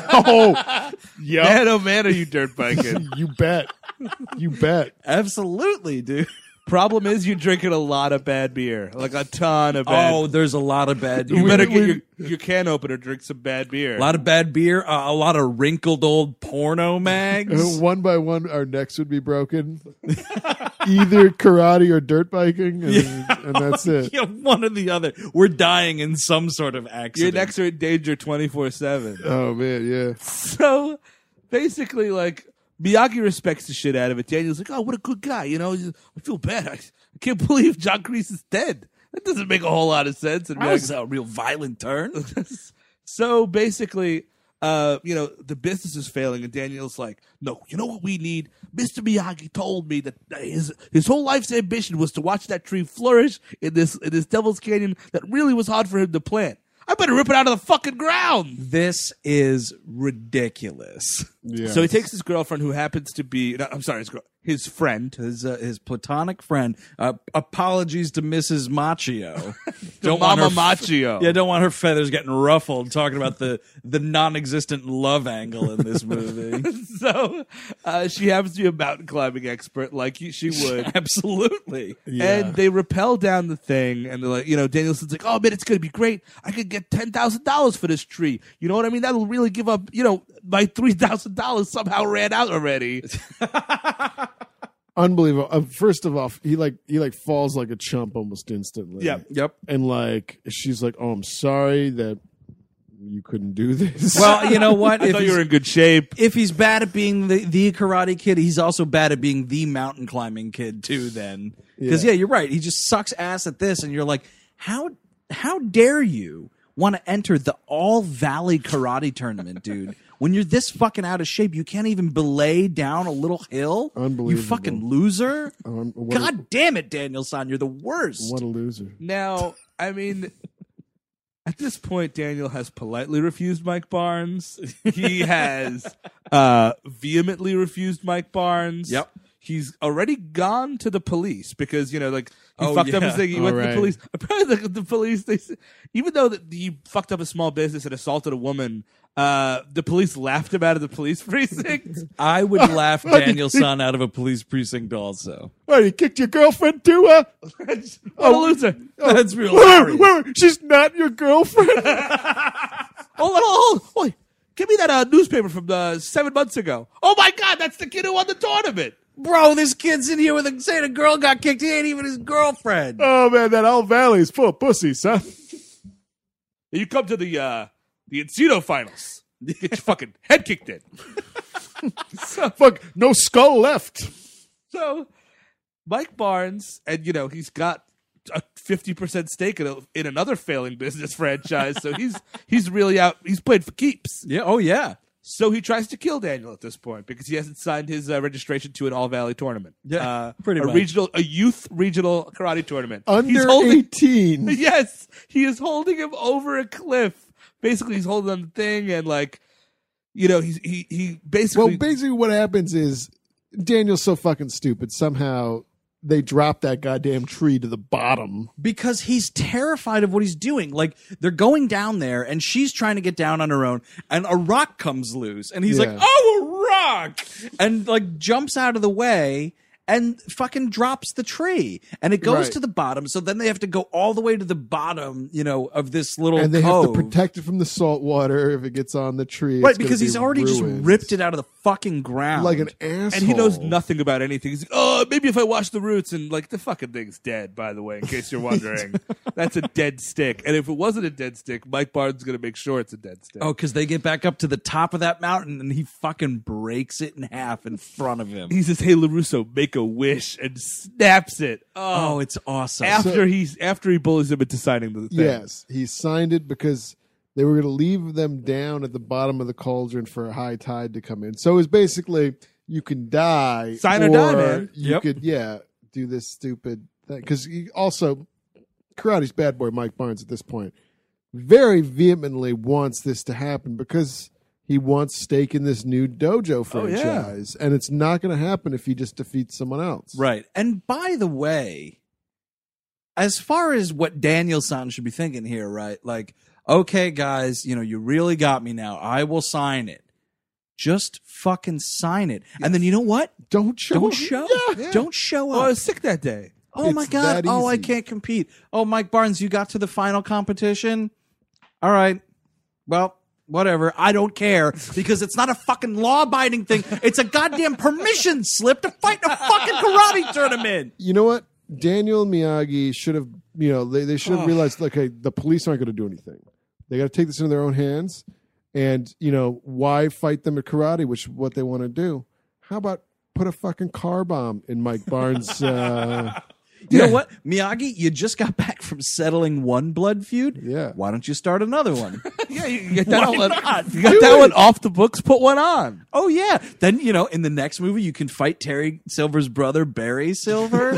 Oh, yeah. Man, oh man, are you dirt biking? You bet. You bet. Absolutely, dude. Problem is, you're drinking a lot of bad beer, like a ton of bad. Oh, there's a lot of bad you beer. better we- get your, your can opener, drink some bad beer. A lot of bad beer, uh, a lot of wrinkled old porno Uh, mags. one by one, our necks would be broken. Either karate or dirt biking, and, and that's it. Yeah, one or the other. We're dying in some sort of Your accident. necks are in danger twenty-four seven. Oh man, yeah. So basically, like, Miyagi respects the shit out of it. Daniel's like, oh, what a good guy. You know, I feel bad. I, I can't believe John Kreese is dead. That doesn't make a whole lot of sense. And That was Miyagi's- a real violent turn. so basically, uh, you know, the business is failing, and Daniel's like, no, you know what we need? Mister Miyagi told me that his his whole life's ambition was to watch that tree flourish in this in this Devil's Canyon that really was hard for him to plant. I better rip it out of the fucking ground. This is ridiculous. Yeah. So he takes his girlfriend, who happens to be, no, I'm sorry, his girl, his friend, His uh, his platonic friend. Uh, apologies to Missus Machio. to want Mama her- Machio. Yeah, don't want her feathers getting ruffled talking about the the non-existent love angle in this movie. So uh, she happens to be a mountain climbing expert, like you- she would. Absolutely. And they rappel down the thing, and they're like, you know, Danielson's like, oh man, it's gonna be great. I could get ten thousand dollars for this tree. You know what I mean? That'll really give up. You know, my three thousand dollars somehow ran out already. Unbelievable. Uh, first of all, he like he like falls like a chump almost instantly. Yeah. Yep. And like she's like, "Oh, I'm sorry that you couldn't do this." Well, you know what? I If thought he's, you were in good shape. if he's bad at being the, the karate kid, he's also bad at being the mountain climbing kid too. Then, because Yeah. yeah, you're right. He just sucks ass at this, and you're like, how how dare you want to enter the All Valley Karate Tournament, dude? When you're this fucking out of shape, you can't even belay down a little hill. You Unbelievable. fucking loser. Um, what, a, God damn it, Daniel San, you're the worst. what a loser. Now, I mean, at this point, Daniel has politely refused Mike Barnes. He has uh, vehemently refused Mike Barnes. Yep. He's already gone to the police because, you know, like, he Oh, fucked up yeah. his thing. He All went to right. the police. Apparently, the, the police, they, s- even though that he fucked up a small business and assaulted a woman, uh, the police laughed him out of the police precinct. I would laugh Daniel San out of a police precinct also. Oh, you kicked your girlfriend too, huh? What a loser. That's real Wait, hilarious. wait, wait, she's not your girlfriend. Oh, hold, hold, oi, give me that uh, newspaper from uh, seven months ago. Oh, my God, that's the kid who won the tournament. Bro, this kid's in here with a, saying a girl got kicked. He ain't even his girlfriend. Oh man, that All Valley is full of pussies, huh? You come to the uh, the Encino finals. Get your fucking head kicked in. Fuck, no skull left. So, Mike Barnes, and you know he's got a fifty percent stake in, a, in another failing business franchise. So he's he's really out. He's played for keeps. Yeah, oh yeah. So he tries to kill Daniel at this point because he hasn't signed his uh, registration to an All Valley tournament. Yeah, uh, pretty a much. regional, a youth regional karate tournament. He's Under holding- eighteen. Yes, he is holding him over a cliff. Basically, he's holding on the thing, and like, you know, he's he he basically. Well, basically, what happens is Daniel's so fucking stupid. Somehow, they drop that goddamn tree to the bottom. Because he's terrified of what he's doing. Like, they're going down there, and she's trying to get down on her own, and a rock comes loose, and he's Yeah. like, oh, a rock! And, like, jumps out of the way and fucking drops the tree. And it goes Right. to the bottom, so then they have to go all the way to the bottom, you know, of this little And they cove. have to protect it from the salt water if it gets on the tree. Right, it's gonna because be he's already just ruined. ripped it out of the fucking ground. like an asshole. And he knows nothing about anything. He's like, oh, maybe if I wash the roots, and like the fucking thing's dead, by the way, in case you're wondering. That's a dead stick. And if it wasn't a dead stick, Mike Barnes going to make sure it's a dead stick. Oh, because they get back up to the top of that mountain, and he fucking breaks it in half in front of him. He says, hey, LaRusso, make a wish, and snaps it. Oh, it's awesome. After he's after he bullies him into signing the thing. Yes, he signed it because they were going to leave them down at the bottom of the cauldron for a high tide to come in. So it was basically, you can die. Sign or die, man. You Yep. could, yeah, do this stupid thing. Because also, Karate's bad boy, Mike Barnes, at this point, very vehemently wants this to happen because he wants stake in this new dojo Oh, yeah. franchise. And it's not going to happen if he just defeats someone else. Right. And by the way, as far as what Daniel-san should be thinking here, right? Like, okay, guys, you know, you really got me now. I will sign it. Just fucking sign it. And then you know what? Don't show Don't up. show. Yeah. Don't show Oh, I up. was sick that day. Oh, my It's God. that Oh, I easy. can't compete. Oh, Mike Barnes, you got to the final competition? All right. Well, whatever. I don't care because it's not a fucking law-abiding thing. It's a goddamn permission slip to fight in a fucking karate tournament. You know what? Daniel Miyagi should have, you know, they, they should have realized, okay, the police aren't going to do anything. They got to take this into their own hands. And, you know, why fight them at karate, which is what they want to do? How about put a fucking car bomb in Mike Barnes' uh, You know what, Miyagi? You just got back from settling one blood feud. Yeah. Why don't you start another one? Yeah, you get that, Why one, not? you got Do that it. one off the books, put one on. Oh yeah. Then you know, in the next movie, you can fight Terry Silver's brother, Barry Silver.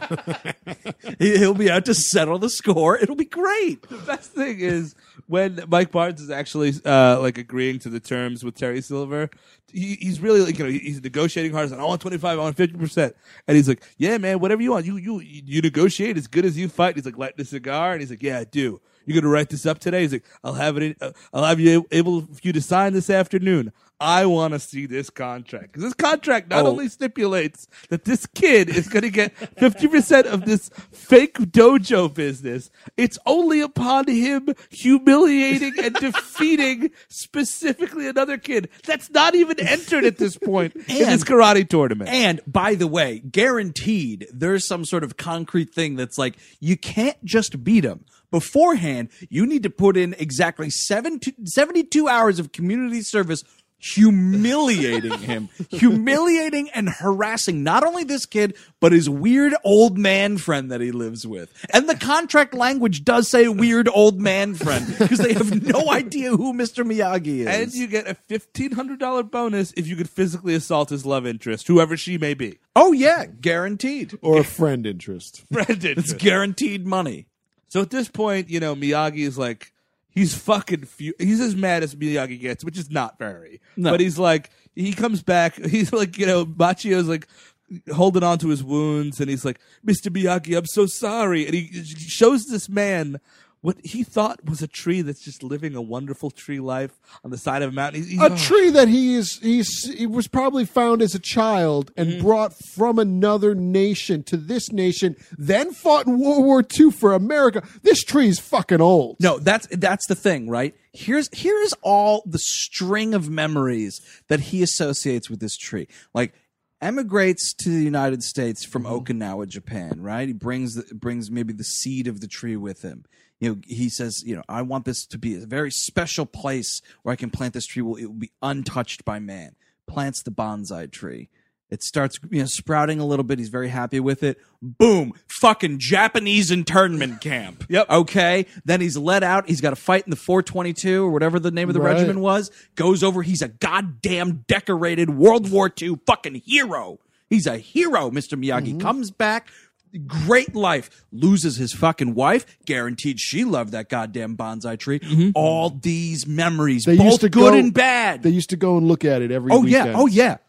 He- He'll be out to settle the score. It'll be great. The best thing is when Mike Barnes is actually uh, like agreeing to the terms with Terry Silver. He, he's really like, you know, he's negotiating hard. He's like, I want twenty-five, I want fifty percent. And he's like, yeah, man, whatever you want. You you you negotiate as good as you fight. He's like, lighting a cigar. And he's like, yeah, I do. You going to write this up today? He's like, I'll have it in, uh, I'll have you able for you to sign this afternoon. I want to see this contract. Because this contract not Oh. only stipulates that this kid is going to get fifty percent of this fake dojo business, it's only upon him humiliating and defeating specifically another kid that's not even entered at this point in this And- karate tournament. And by the way, guaranteed, there's some sort of concrete thing that's like, you can't just beat him. Beforehand, you need to put in exactly seven to, seventy-two hours of community service humiliating him, humiliating and harassing not only this kid, but his weird old man friend that he lives with. And the contract language does say weird old man friend because they have no idea who Mister Miyagi is. And you get a fifteen hundred dollars bonus if you could physically assault his love interest, whoever she may be. oh, yeah, guaranteed. or a friend interest. Friend It's interest. guaranteed money. So at this point, you know, Miyagi is like, he's fucking, fu- he's as mad as Miyagi gets, which is not very. No. But he's like, he comes back, he's like, you know, Machio's like holding on to his wounds, and he's like, Mister Miyagi, I'm so sorry. And he shows this man what he thought was a tree that's just living a wonderful tree life on the side of a mountain. He's, A he's, tree that he is he's he was probably found as a child and Mm-hmm. brought from another nation to this nation, then fought in World War Two for America. This tree's fucking old. No, that's that's the thing, right? Here's here's all the string of memories that he associates with this tree. Like emigrates to the United States from Okinawa, Japan, right? He brings the, brings maybe the seed of the tree with him. You know, he says, you know, I want this to be a very special place where I can plant this tree. Will it will be untouched by man. Plants the bonsai tree. It starts, you know, sprouting a little bit. He's very happy with it. Boom! Fucking Japanese internment camp. Yep. Okay. Then he's let out. He's got to fight in the four twenty-two or whatever the name of the Right. regiment was. Goes over. He's a goddamn decorated World War Two fucking hero. He's a hero. Mister Miyagi Mm-hmm. comes back. Great life. Loses his fucking wife. Guaranteed she loved that goddamn bonsai tree. All these memories, They both used to good go- and bad. They used to go and look at it every Oh weekend. yeah, oh yeah.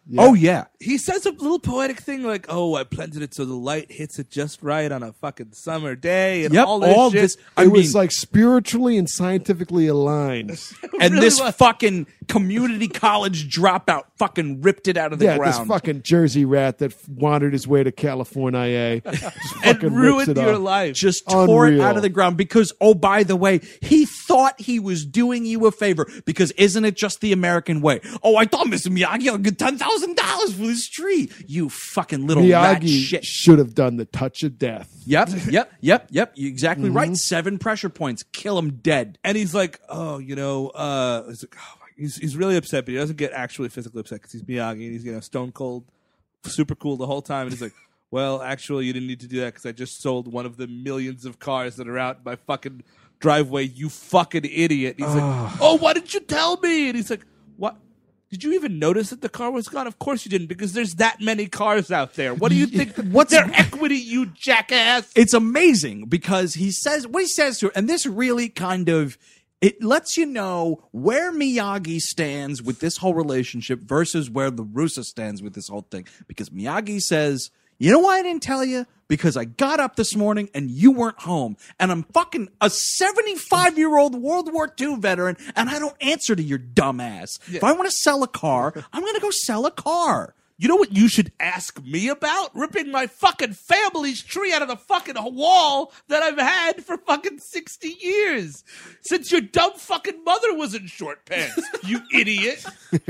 Yeah. Oh yeah. He says a little poetic thing like, "Oh, I planted it so the light hits it just right on a fucking summer day," and Yep. all this all shit. this. It I mean, was like spiritually and scientifically aligned. and really this was. fucking community college dropout fucking ripped it out of the yeah, ground. this fucking Jersey rat that f- wandered his way to California just and fucking rips ruined it your off. life. just tore it Unreal. out of the ground because, oh, by the way, he thought he was doing you a favor because isn't it just the American way? Oh, I thought Mister Miyagi would get ten thousand dollars for this tree. You fucking little rat Miyagi shit. should have done the touch of death. Yep, yep, yep, yep. You're exactly Mm-hmm. right. Seven pressure points. Kill him dead. And he's like, "Oh, you know," uh, he's, like, oh my, he's he's really upset, but he doesn't get actually physically upset because he's Miyagi and he's you know stone cold, super cool the whole time. And he's like, "Well, actually, you didn't need to do that because I just sold one of the millions of cars that are out in my fucking driveway. You fucking idiot." And he's like, "Oh, why didn't you tell me?" And he's like, "What? Did you even notice that the car was gone? Of course you didn't, because there's that many cars out there. What do you think? What's- their equity, you jackass?" It's amazing because he says what he says to her, and this really kind of it lets you know where Miyagi stands with this whole relationship versus where LaRusso stands with this whole thing. Because Miyagi says, "You know why I didn't tell you? Because I got up this morning and you weren't home. And I'm fucking a seventy-five-year-old World War Two veteran, and I don't answer to your dumb ass. If I want to sell a car, I'm going to go sell a car." You know what you should ask me about? Ripping my fucking family's tree out of the fucking wall that I've had for fucking sixty years. Since your dumb fucking mother was in short pants, you idiot.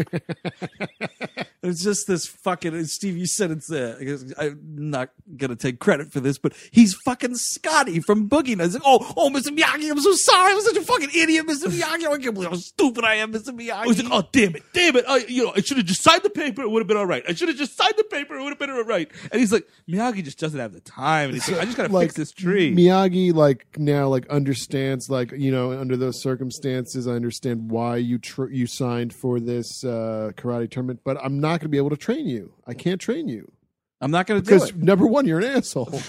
It's just this fucking Steve. You said it's uh, I guess I'm not gonna take credit for this, but he's fucking Scotty from Boogie Nights. Like, oh, oh, Mister Miyagi, I'm so sorry. I'm such a fucking idiot, Mister Miyagi. I can't believe how stupid I am, Mister Miyagi. I was like, oh damn it, damn it! I, you know, I should have just signed the paper. It would have been all right. I should have just signed the paper. It would have been all right. And he's like, Miyagi just doesn't have the time. And he's like, I just gotta Like, fix this tree. Miyagi, like now, like understands, like you know, under those circumstances, I understand why you tr- you signed for this uh, karate tournament, but I'm not going to be able to train you. I can't train you I'm not gonna do because it. number one, you're an asshole.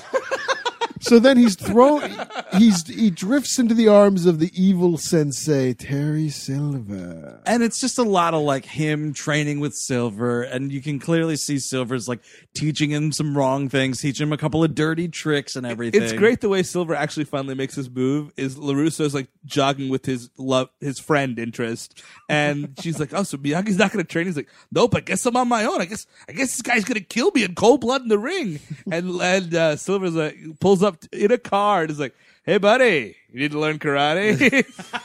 So then he's thrown. He's he drifts into the arms of the evil sensei Terry Silver. And it's just a lot of like him training with Silver, and you can clearly see Silver's like teaching him some wrong things, teaching him a couple of dirty tricks and everything. It's great the way Silver actually finally makes his move. Is LaRusso's like jogging with his love, his friend interest, and she's like, "Oh, so Miyagi's not going to train?" He's like, "Nope, I guess I'm on my own. I guess, I guess this guy's going to kill me in cold blood in the ring." And and uh, Silver's like pulls up in a car and is like, "Hey, buddy, you need to learn karate."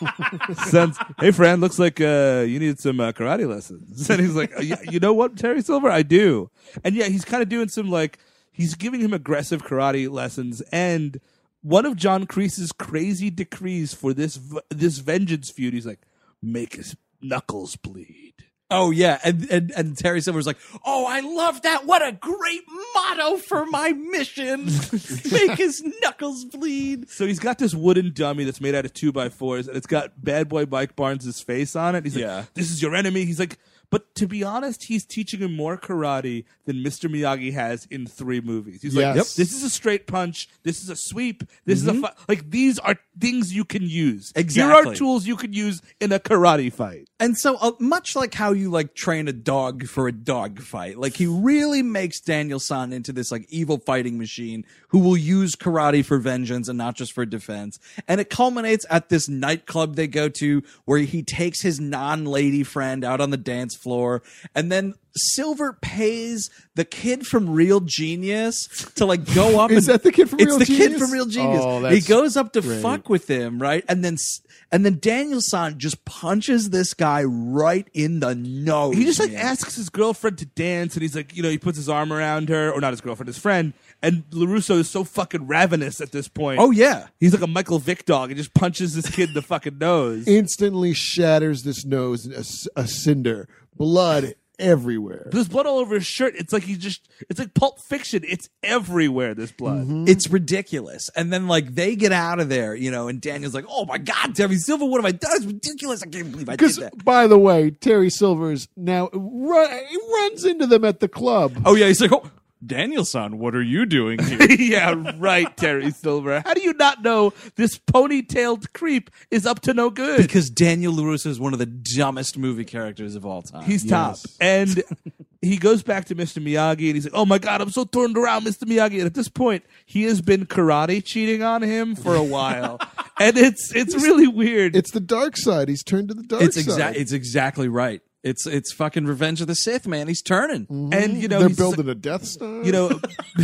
Sounds, "Hey, friend, looks like uh, you need some uh, karate lessons." And he's like, "You you know what, Terry Silver, I do." And yeah, he's kind of doing some like. He's giving him aggressive karate lessons, and one of John Kreese's crazy decrees for this v- this vengeance feud, he's like, "Make his knuckles bleed." Oh yeah, and, and and Terry Silver's like, "Oh, I love that! What a great motto for my mission! Make his knuckles bleed." So he's got this wooden dummy that's made out of two by fours, and it's got Bad Boy Mike Barnes' face on it. He's Yeah. like, "This is your enemy." He's like, but to be honest, he's teaching him more karate than Mister Miyagi has in three movies. He's like, Yes. "Yep, this is a straight punch. This is a sweep. This is a fu-. like these are things you can use. Here Exactly. are tools you can use in a karate fight." And so, uh, much like how you like train a dog for a dog fight, like he really makes Daniel San into this like evil fighting machine who will use karate for vengeance and not just for defense. And it culminates at this nightclub they go to where he takes his non-lady friend out on the dance floor, and then Silver pays the kid from Real Genius to like go up. Is and, that the kid from it's Real the kid Genius? from Real Genius. Oh, he that's goes up to great. fuck with him, right? And then s- and then Daniel San just punches this guy right in the nose. He just like man. asks his girlfriend to dance, and he's like, you know, he puts his arm around her, or not his girlfriend, his friend. And LaRusso is so fucking ravenous at this point. Oh yeah. He's like a Michael Vick dog and just punches this kid in the fucking nose. Instantly shatters this nose, a, a cinder, blood everywhere. There's blood all over his shirt. It's like he just, it's like Pulp Fiction. It's everywhere, this blood. It's ridiculous. And then like they get out of there, you know, and Daniel's like, "Oh my God, Terry Silver, what have I done? It's ridiculous. I can't believe I did Because, that." by the way, Terry Silver's now run, he runs into them at the club. Oh yeah, he's like, "Oh, Daniel-san, what are you doing here?" Yeah, right, Terry Silver. How do you not know this ponytailed creep is up to no good? Because Daniel LaRusso is one of the dumbest movie characters of all time. He's top. And he goes back to Mister Miyagi and he's like, "Oh my God, I'm so turned around, Mister Miyagi." And at this point, he has been karate cheating on him for a while, and it's it's really weird. It's the dark side. He's turned to the dark It's side. exactly it's exactly right. It's it's fucking Revenge of the Sith, man. He's turning. And you know, They're he's building a Death Star. you know,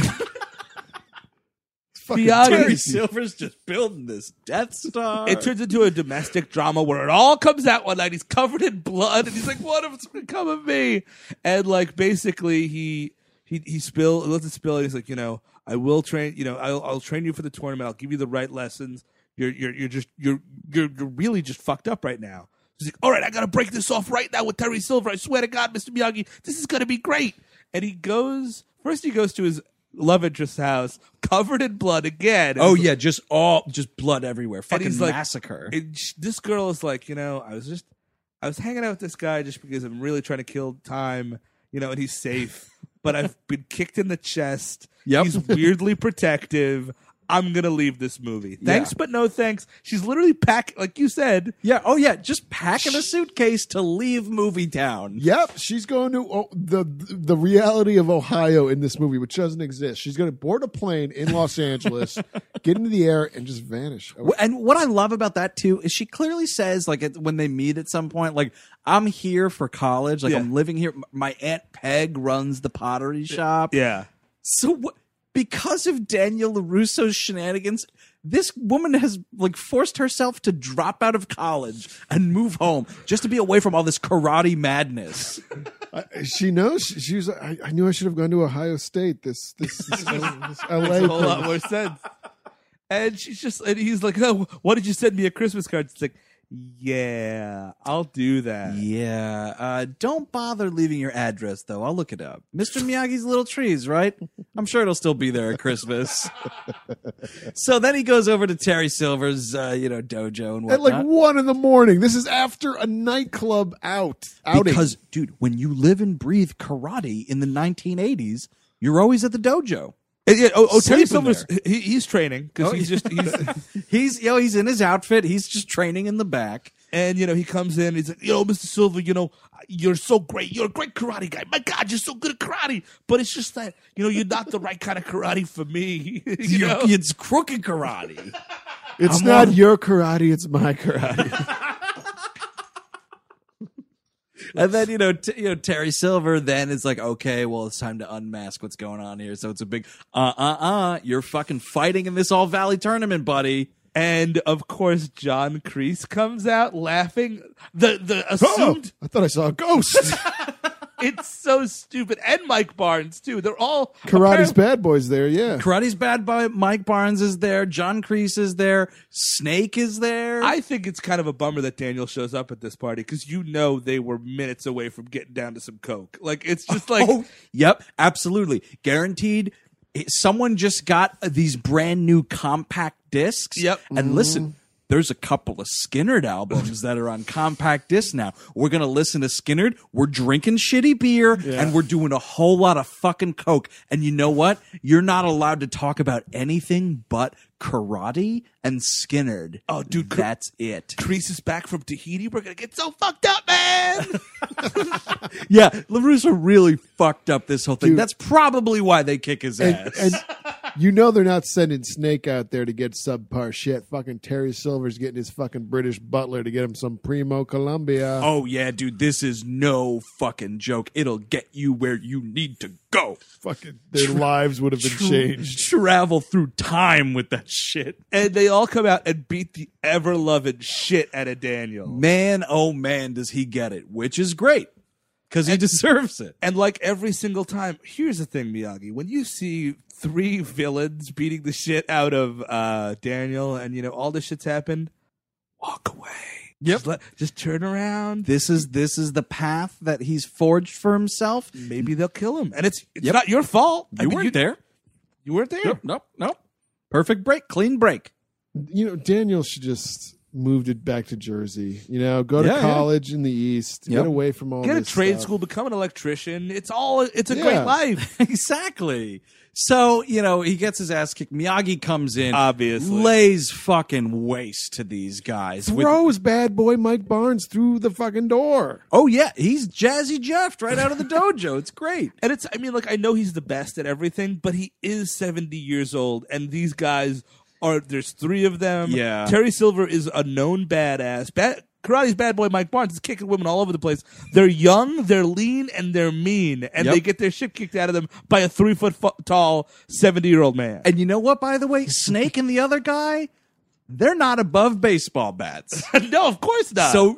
Fucking Miyagi- Terry crazy. Silver's just building this Death Star. it turns into a domestic drama where it all comes out one night. He's covered in blood, and he's like, "What if it's become of me?" And like, basically, he he he spill lets it spill. And he's like, you know, I will train. You know, I'll I'll train you for the tournament. I'll give you the right lessons. You're you're you're just you're you're, you're really just fucked up right now. He's like, "All right, I gotta break this off right now with Terry Silver. I swear to God, Mister Miyagi, this is gonna be great." And he goes first. He goes to his love interest's house, covered in blood again. Oh And- yeah, just all just blood everywhere. and Fucking he's like, massacre. and sh- this girl is like, you know, I was just, I was hanging out with this guy just because I'm really trying to kill time, you know, and he's safe. But I've been kicked in the chest. Yep. He's weirdly protective. I'm gonna leave this movie. Thanks, Yeah. but no thanks. She's literally packed, like you said. yeah. Oh yeah, just packing a suitcase to leave Movie Town. Yep, she's going to oh, the the reality of Ohio in this movie, which doesn't exist. She's going to board a plane in Los Angeles, get into the air, and just vanish. Wh- And what I love about that too is she clearly says, like, at, when they meet at some point, like, I'm here for college, like Yeah. I'm living here. M- My Aunt Peg runs the pottery shop. Yeah. So what? Because of Daniel LaRusso's shenanigans, this woman has like forced herself to drop out of college and move home just to be away from all this karate madness. I, she knows. She, she was. like, I, I knew I should have gone to Ohio State. This this, this, this L A Makes a whole thing. lot more sense. And she's just, and he's like, "Oh, why did you send me a Christmas card?" It's like, "Yeah, I'll do that." Yeah. Uh, don't bother leaving your address, though. I'll look it up. Mister Miyagi's Little Trees, right? I'm sure it'll still be there at Christmas. So then he goes over to Terry Silver's, uh, you know, dojo and At whatnot. like one in the morning. This is after a nightclub out outing. Because, dude, when you live and breathe karate in the nineteen eighties, you're always at the dojo. And yeah, oh, oh Terry Sleeping Silver's he, he's training because Oh, he's just he's He's, you know, he's in his outfit. He's just training in the back. and you know he comes in. He's like, you know, Mister Silver, you know, you're so great. You're a great karate guy. My God, you're so good at karate. But it's just that you know you're not the right kind of karate for me. you You- know? It's crooked karate. it's I'm not on- your karate, it's my karate. And then, you know, t- you know, Terry Silver then is like, okay, well, it's time to unmask what's going on here. So it's a big, uh, uh, uh, you're fucking fighting in this All Valley tournament, buddy. And of course, John Kreese comes out laughing. The the Oh, assumed I thought I saw a ghost. it's so stupid, and Mike Barnes too. They're all Karate's apparently- bad boys there, yeah. Karate's Bad Boy, Mike Barnes is there. John Kreese is there. Snake is there. I think it's kind of a bummer that Daniel shows up at this party because you know they were minutes away from getting down to some coke. Like it's just like oh, yep, absolutely. Guaranteed. It- Someone just got these brand new compact discs. Yep. And listen, there's a couple of Skynyrd albums that are on compact disc now. We're going to listen to Skynyrd. We're drinking shitty beer and we're doing a whole lot of fucking coke. And you know what? You're not allowed to talk about anything but karate and Skynyrd. Oh, dude, Kr- that's it. Kreese is back from Tahiti. We're gonna get so fucked up, man. Yeah, LaRusso really fucked up this whole thing. Dude. That's probably why they kick his And, ass. and you know they're not sending Snake out there to get subpar shit. Fucking Terry Silver's getting his fucking British butler to get him some Primo Columbia. Oh yeah, dude, this is no fucking joke. It'll get you where you need to go. Fucking their lives would have been changed. Travel through time with that shit. And they all come out and beat the ever loving shit out of Daniel. Man, oh man, does he get it, which is great because he deserves it. And like every single time, here's the thing, Miyagi. When you see three villains beating the shit out of uh, Daniel, and you know all this shit's happened, walk away. Yep. Just, let, just turn around. This is this is the path that he's forged for himself. Maybe they'll kill him, and it's it's Yep. not your fault. I You mean, weren't there. You weren't there. Nope, nope, nope. Perfect break, clean break. You know, Daniel should just moved it back to Jersey. You know, go to Yeah, yeah. college in the East. Yep. Get away from all Get a this trade stuff. school, become an electrician. It's all. It's a Yeah. great life. Exactly. So, you know, he gets his ass kicked. Miyagi comes in, Obviously. lays fucking waste to these guys. with- Throws bad boy Mike Barnes through the fucking door. oh, yeah. He's Jazzy Jeff right out of the dojo. It's great. And it's. I mean, like I know he's the best at everything, but he is seventy years old, and these guys are. There's three of them. Yeah. Terry Silver is a known badass. Bad, Karate's bad boy Mike Barnes is kicking women all over the place. They're young, they're lean, and they're mean, and Yep. they get their shit kicked out of them by a three foot fu- tall seventy year old man. And you know what, by the way? Snake and the other guy, they're not above baseball bats. No, of course not. So,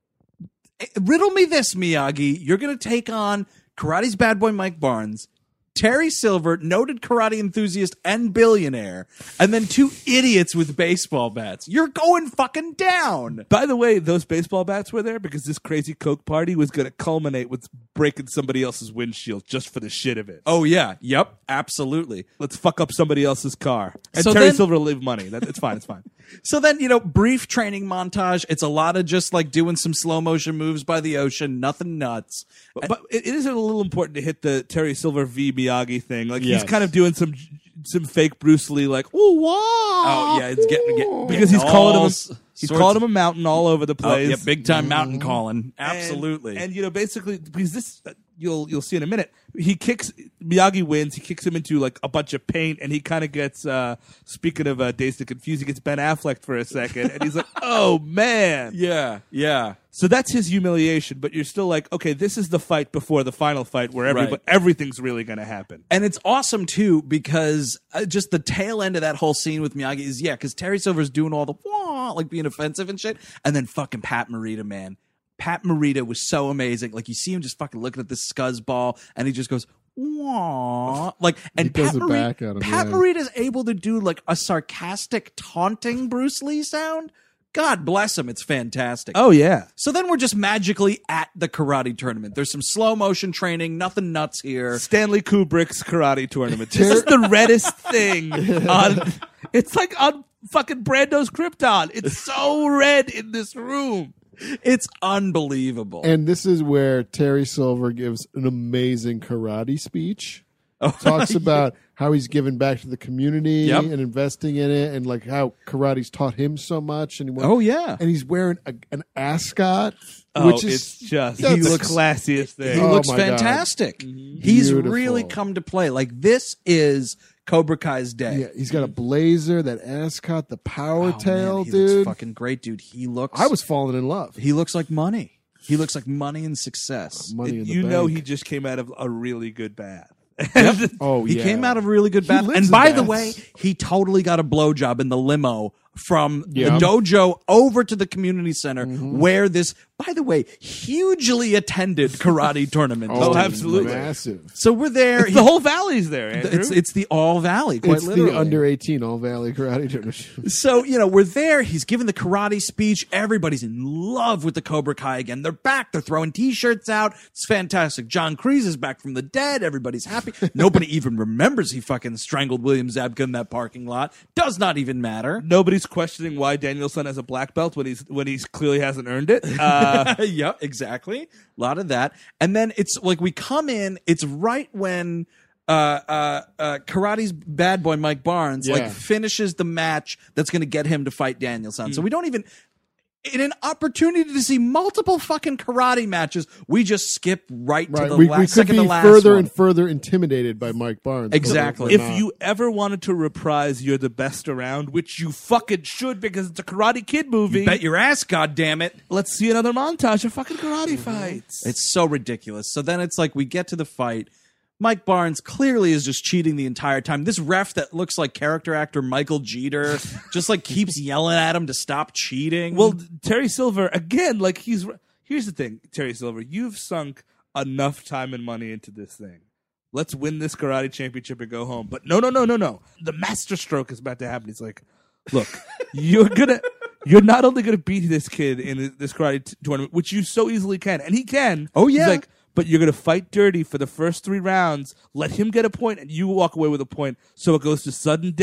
eh, riddle me this, Miyagi. You're going to take on Karate's bad boy Mike Barnes, Terry Silver, noted karate enthusiast and billionaire, and then two idiots with baseball bats. You're going fucking down. by the way, those baseball bats were there because this crazy Coke party was going to culminate with breaking somebody else's windshield just for the shit of it. Oh, yeah. Yep. Absolutely. Let's fuck up somebody else's car. And So Terry then- Silver will leave money. That, it's fine. It's fine. So then, you know, brief training montage. It's a lot of just like doing some slow motion moves by the ocean. Nothing nuts. But, but it it is a little important to hit the Terry Silver v Miyagi thing. Like Yes. he's kind of doing some some fake Bruce Lee, like oh wow, Oh, yeah. It's getting, getting because he's calling him all a, s- he's sorts- calling him a mountain all over the Oh, place. yeah, big time mountain calling. And- Absolutely. And, you know, basically, because this uh, you'll you'll see in a minute, he kicks Miyagi wins. He kicks him into like a bunch of paint, and he kind of gets. Uh, speaking of uh, Dazed and Confused, he gets Ben Affleck for a second, and he's like, "Oh man!" yeah, yeah. So that's his humiliation. But you're still like, okay, this is the fight before the final fight, where every, Right. everything's really going to happen. And it's awesome too because uh, just the tail end of that whole scene with Miyagi is yeah, because Terry Silver's doing all the wah, like being offensive and shit, and then fucking Pat Morita, man. Pat Morita was so amazing. Like you see him just fucking looking at this scuzzball, and he just goes wah, like and He does Pat, it Morita, back at him, Pat yeah. Morita's able to do like a sarcastic, taunting Bruce Lee sound. God bless him, it's fantastic. Oh yeah. So then we're just magically at the karate tournament. There's some slow motion training, nothing nuts here. Stanley Kubrick's karate tournament. This is the reddest thing on. It's like on fucking Brando's Krypton. It's so red in this room. It's unbelievable. And this is where Terry Silver gives an amazing karate speech. Oh, Talks about how he's giving back to the community Yep. and investing in it, and like how karate's taught him so much. And he went, Oh, yeah. and he's wearing a, an ascot, Oh, which is it's just that's- the classiest thing. He Oh, looks my God. fantastic. He's Beautiful. really come to play. Like this is Cobra Kai's day. yeah. He's got a blazer, that ascot, the power Oh, tail, man, he dude. looks fucking great, dude. He looks. I was falling in love. He looks like money. He looks like money and success. Money in the you know bank. he just came out of a really good bath. Oh, He yeah. came out of a really good He bath. lives And in by the baths. way, he totally got a blowjob in the limo from Yeah. the dojo over to the community center where this, by the way, hugely attended karate tournament. Oh, is taking absolutely. place. massive. So we're there. the whole valley's there, Andrew. It's it's the All Valley, quite It's literally. the under eighteen All Valley Karate Tournament. So, you know, we're there. He's giving the karate speech. Everybody's in love with the Cobra Kai again. They're back. They're throwing T-shirts out. It's fantastic. John Kreese is back from the dead. Everybody's happy. Nobody even remembers he fucking strangled William Zabka in that parking lot. Does not even matter. Nobody's questioning why Danielson has a black belt when he's when he's clearly hasn't earned it. Uh, Yep, exactly. A lot of that. And then it's like we come in, it's right when uh, uh, uh, Karate's bad boy, Mike Barnes, Yeah. like finishes the match that's going to get him to fight Danielson. So we don't even, in an opportunity to see multiple fucking karate matches, we just skip right, to Right. the We, last we could second be to last further one. and further intimidated by Mike Barnes. Exactly. but we're if not. you ever wanted to reprise "You're the Best Around," which you fucking should because it's a Karate Kid movie, Bet your ass, goddammit. let's see another montage of fucking karate fights. It's so ridiculous. So then it's like we get to the fight. Mike Barnes clearly is just cheating the entire time. This ref that looks like character actor Michael Jeter just like keeps yelling at him to stop cheating. Well, Terry Silver again, like he's. Here's the thing, Terry Silver, you've sunk enough time and money into this thing. Let's win this karate championship and go home. But no, no, no, no, no. The master stroke is about to happen. He's like, look, you're gonna, you're not only gonna beat this kid in this karate t- tournament, which you so easily can, and he can. Oh, He's yeah. like, but you're gonna fight dirty for the first three rounds. Let him get a point, and you walk away with a point. So it goes to sudden death.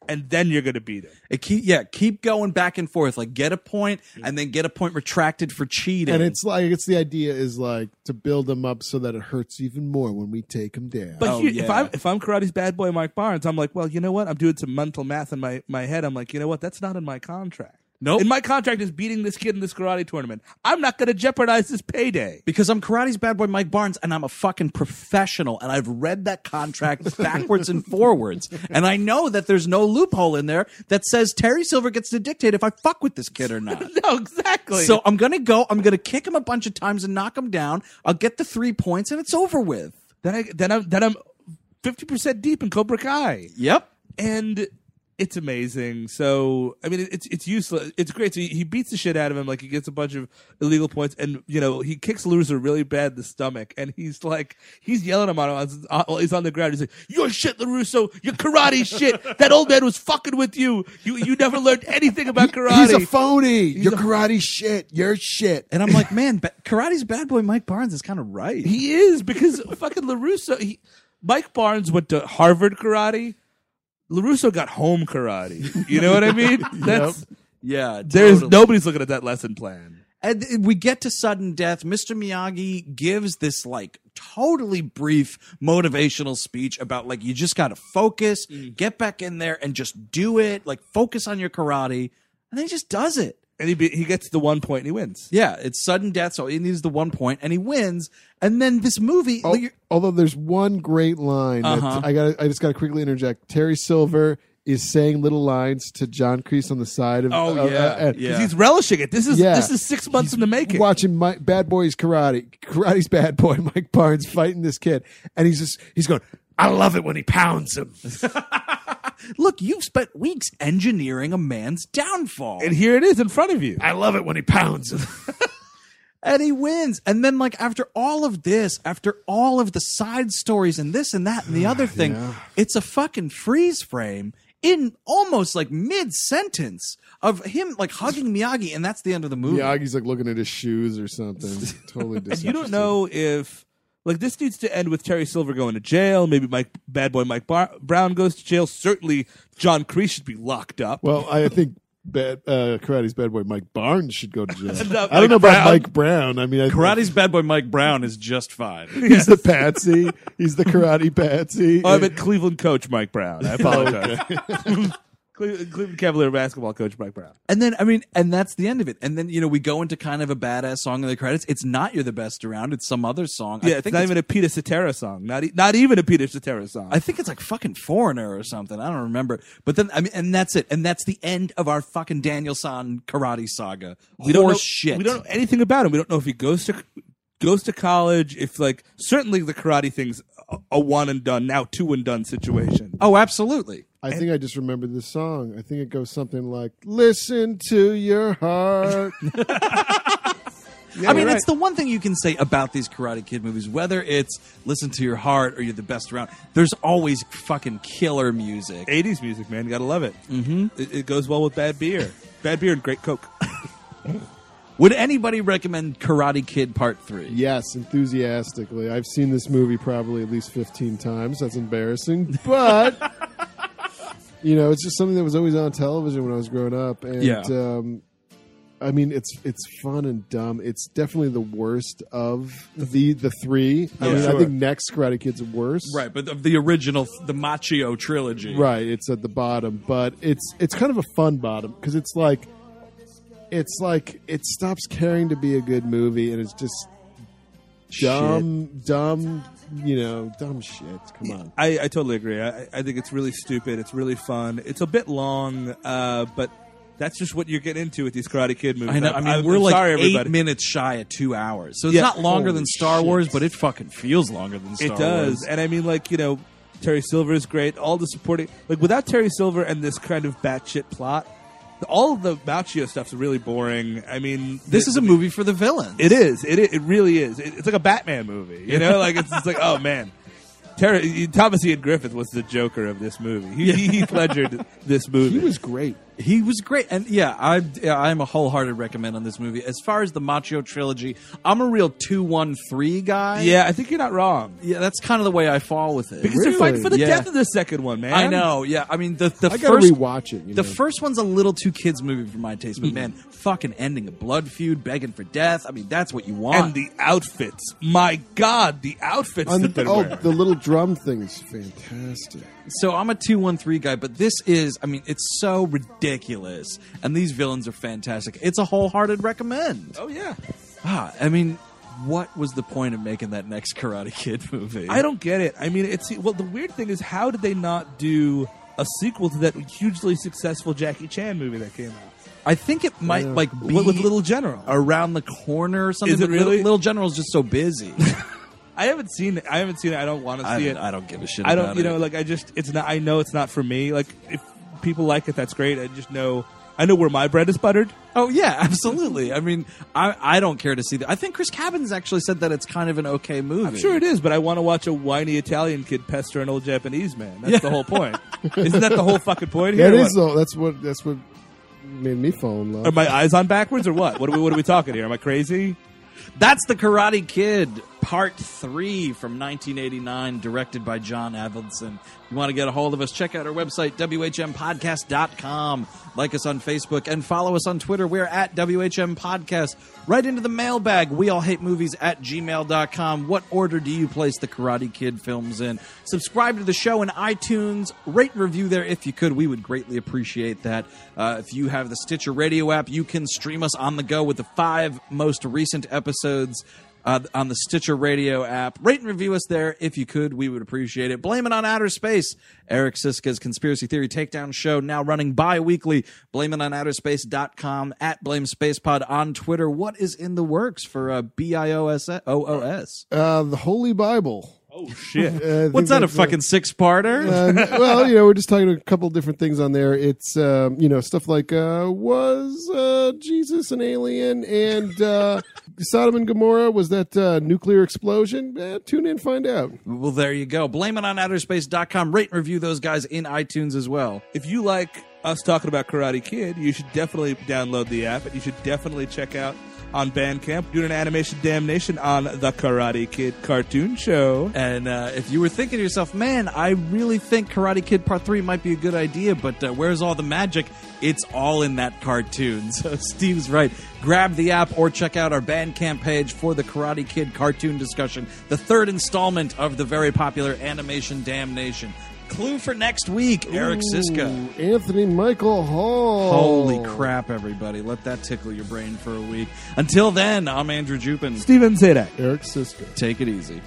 and then you're going to beat him. It keep, yeah, keep going back and forth. Like, get a point, and then get a point retracted for cheating. And it's like it's the idea is like to build them up so that it hurts even more when we take them down. But Oh, here, yeah. if I'm if I'm Karate's bad boy Mike Barnes, I'm like, well, you know what? I'm doing some mental math in my, my head. I'm like, you know what? That's not in my contract. Nope. In my contract is beating this kid in this karate tournament. I'm not going to jeopardize this payday. Because I'm Karate's bad boy Mike Barnes, and I'm a fucking professional, and I've read that contract backwards and forwards, and I know that there's no loophole in there that says Terry Silver gets to dictate if I fuck with this kid or not. No, exactly. So I'm gonna go. I'm gonna kick him a bunch of times and knock him down. I'll get the three points, and it's over with. then I then I'm then I'm fifty percent deep in Cobra Kai. Yep. And it's amazing. So I mean, it's it's useless. It's great. So he, he beats the shit out of him. Like he gets a bunch of illegal points, and you know he kicks LaRusso really bad in the stomach, and he's like he's yelling at him on while he's on the ground. He's like, "You're shit, LaRusso. You're karate shit. That old man was fucking with you. You you never learned anything about karate. He's a phony. You're karate shit. You're shit. And I'm like, man, ba- Karate's bad boy Mike Barnes is kind of right. He is, because fucking LaRusso. He, Mike Barnes went to Harvard karate. LaRusso got home karate. You know what I mean? That's Yeah. there's totally. nobody's looking at that lesson plan. And we get to sudden death. Mister Miyagi gives this like totally brief motivational speech about like you just got to focus, get back in there and just do it. Like focus on your karate, and then he just does it. And he be, he gets the one point and he wins. Yeah, it's sudden death, so he needs the one point, and he wins. And then this movie, Al- like, although there's one great line that Uh-huh. I got, I just got to quickly interject. Terry Silver is saying little lines to John Kreese on the side of. Oh, uh, yeah, uh, and yeah. He's relishing it. This is Yeah. this is six months in the making. Watching my, Bad Boys Karate, Karate's bad boy Mike Barnes fighting this kid, and he's just he's going. I love it when he pounds him. look, you've spent weeks engineering a man's downfall. And here it is in front of you. I love it when he pounds him. And he wins. And then, like, after all of this, after all of the side stories and this and that and the other thing, it's a fucking freeze frame in almost like mid sentence of him like hugging Miyagi, and that's the end of the movie. Miyagi's like looking at his shoes or something. Totally disinterested. You don't know if like this needs to end with Terry Silver going to jail. Maybe Mike Bad Boy Mike Bar- Brown goes to jail. Certainly, John Kreese should be locked up. Well, I think bad, uh, Karate's bad boy Mike Barnes should go to jail. No, I don't know Mike about Brown. Mike Brown. I mean, I, Karate's bad boy Mike Brown is just fine. he's the patsy. He's the karate patsy. Oh, I meant Cleveland coach Mike Brown. I apologize. Cle- Cleveland Cavalier basketball coach Mike Brown. And then, I mean, and that's the end of it. And then, you know, we go into kind of a badass song in the credits. It's not You're the Best Around. It's some other song. Yeah, I it's think not even a Peter Cetera song. Not e- not even a Peter Cetera song. I think it's like fucking Foreigner or something. I don't remember. But then, I mean, and that's it. And that's the end of our fucking Daniel-san karate saga. we don't know Horse shit. We don't know anything about him. We don't know if he goes to goes to college. If like certainly the karate thing's a, a one and done, now two and done situation. Oh, absolutely. I think I just remembered the song. I think it goes something like, listen to your heart. I mean, it's the one thing you can say about these Karate Kid movies, whether it's Listen to Your Heart or You're the Best Around, there's always fucking killer music. eighties music, man, you gotta love it. Mm-hmm. It, it goes well with bad beer, bad beer and great Coke. Would anybody recommend Karate Kid Part three? Yes, enthusiastically. I've seen this movie probably at least fifteen times. That's embarrassing. But, you know, it's just something that was always on television when I was growing up. And, Yeah. um, I mean, it's it's fun and dumb. It's definitely the worst of the the three. I Yeah. mean, I Sure. think next Karate Kid's worse. Right, but of the original, the Machio trilogy. Right, it's at the bottom, but it's it's kind of a fun bottom because it's like it's like it stops caring to be a good movie and it's just dumb, dumb, you know, dumb shit. Come on. I, I totally agree. I, I think it's really stupid. It's really fun. It's a bit long, uh, but that's just what you're getting into with these Karate Kid movies. I know. I mean, I'm- we're I'm like sorry, eight everybody. minutes shy of two hours, so it's Yeah. not longer than Holy Star shit. Wars, but it fucking feels longer than Star It does, Wars. and I mean, like you know, Terry Silver is great. All the supporting, like without Terry Silver and this kind of batshit plot, all of the Machio stuff's really boring. I mean, This the- is a movie for the villains. It is. It it really is. It, it's like a Batman movie. You know, like it's, it's like oh man. Terry, Thomas Ian Griffith was the Joker of this movie. He, he Heath Ledgered this movie. He was great. He was great, and yeah, I yeah, I'm a wholehearted recommend on this movie. As far as the Macchio trilogy, I'm a real two one three guy. Yeah, I think you're not wrong. Yeah, that's kind of the way I fall with it. Because they're fighting for the Yeah. death of the second one, man. I know. Yeah, I mean the the I gotta first rewatch it. You the know? first one's a little too kids movie for my taste, but man, fucking ending a blood feud, begging for death. I mean, that's what you want. And the outfits. My God, the outfits On that the, they're oh, wearing. the little drum thing's fantastic. So I'm a two one three guy, but this is, I mean, it's so ridiculous, and these villains are fantastic. It's a wholehearted recommend. Oh, yeah. Ah, I mean, what was the point of making that next Karate Kid movie? I don't get it. I mean, it's well. The weird thing is, how did they not do a sequel to that hugely successful Jackie Chan movie that came out I think it might Yeah. like be with, with Little General? around the corner or something. Is it but Little- really? Little General's just so busy. I haven't seen it. I haven't seen it. I don't want to I, see don't- it. I don't give a shit. I don't. about You know, it. like I just. It's not. I know it's not for me. Like if people like it, that's great. I just know. I know where my bread is buttered. Oh yeah, absolutely. I mean, I I don't care to see that. I think Chris Cabins actually said that it's kind of an okay movie. I'm sure it is, but I want to watch a whiny Italian kid pester an old Japanese man. That's the whole point. Isn't that the whole fucking point here? That or is what? though. That's what. That's what made me fall in love. Are my eyes on backwards or what? What are we? What are we talking here? Am I crazy? That's The Karate Kid, Part three from nineteen eighty-nine, directed by John Avildsen. If you want to get a hold of us, check out our website, W H M podcast dot com. Like us on Facebook and follow us on Twitter. We're at W H M Podcast. Right into the mailbag, we all hate movies at gmail dot com. What order do you place the Karate Kid films in? Subscribe to the show in iTunes. Rate and review there if you could. We would greatly appreciate that. Uh, if you have the Stitcher Radio app, you can stream us on the go with the five most recent episodes Uh, on the Stitcher Radio app. Rate and review us there if you could. We would appreciate it. Blame It on Outer Space. Eric Siska's Conspiracy Theory Takedown Show, now running bi-weekly. blame it on outer space dot com, at BlameSpacePod on Twitter. What is in the works for uh, B I O S O O S? Uh, the Holy Bible. Oh shit! Uh, I think What's that, a that's, uh, fucking six-parter? Uh, well, you know, we're just talking a couple different things on there. It's, um, you know, stuff like, uh, was uh, Jesus an alien? And uh, Sodom and Gomorrah, was that uh, nuclear explosion? Eh, tune in, find out. Well, there you go. blame it on outer space dot com. Rate and review those guys in iTunes as well. If you like us talking about Karate Kid, you should definitely download the app, and you should definitely check out on Bandcamp doing an animation damnation on the Karate Kid cartoon show. And uh, if you were thinking to yourself, man, I really think Karate Kid Part three might be a good idea, but uh, where's all the magic? It's all in that cartoon. So Steve's right. Grab the app or check out our Bandcamp page for the Karate Kid cartoon discussion, the third installment of the very popular Animation Damnation. Clue for next week, Eric Siska. Ooh, Anthony Michael Hall. Holy crap, everybody. Let that tickle your brain for a week. Until then, I'm Andrew Jupin. Steven Zadak. Eric Siska. Take it easy.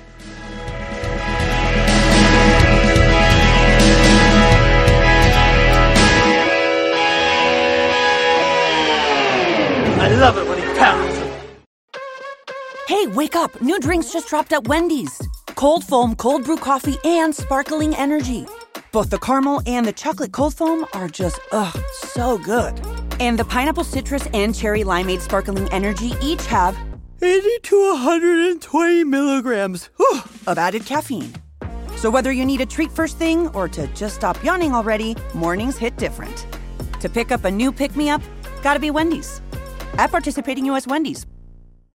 I love it when he pounds. Hey, wake up. New drinks just dropped at Wendy's. Cold foam, cold brew coffee, and sparkling energy. Both the caramel and the chocolate cold foam are just, ugh, so good. And the pineapple citrus and cherry limeade sparkling energy each have eighty to one hundred twenty milligrams whew, of added caffeine. So whether you need a treat first thing or to just stop yawning already, mornings hit different. To pick up a new pick-me-up, gotta be Wendy's. At participating U S Wendy's.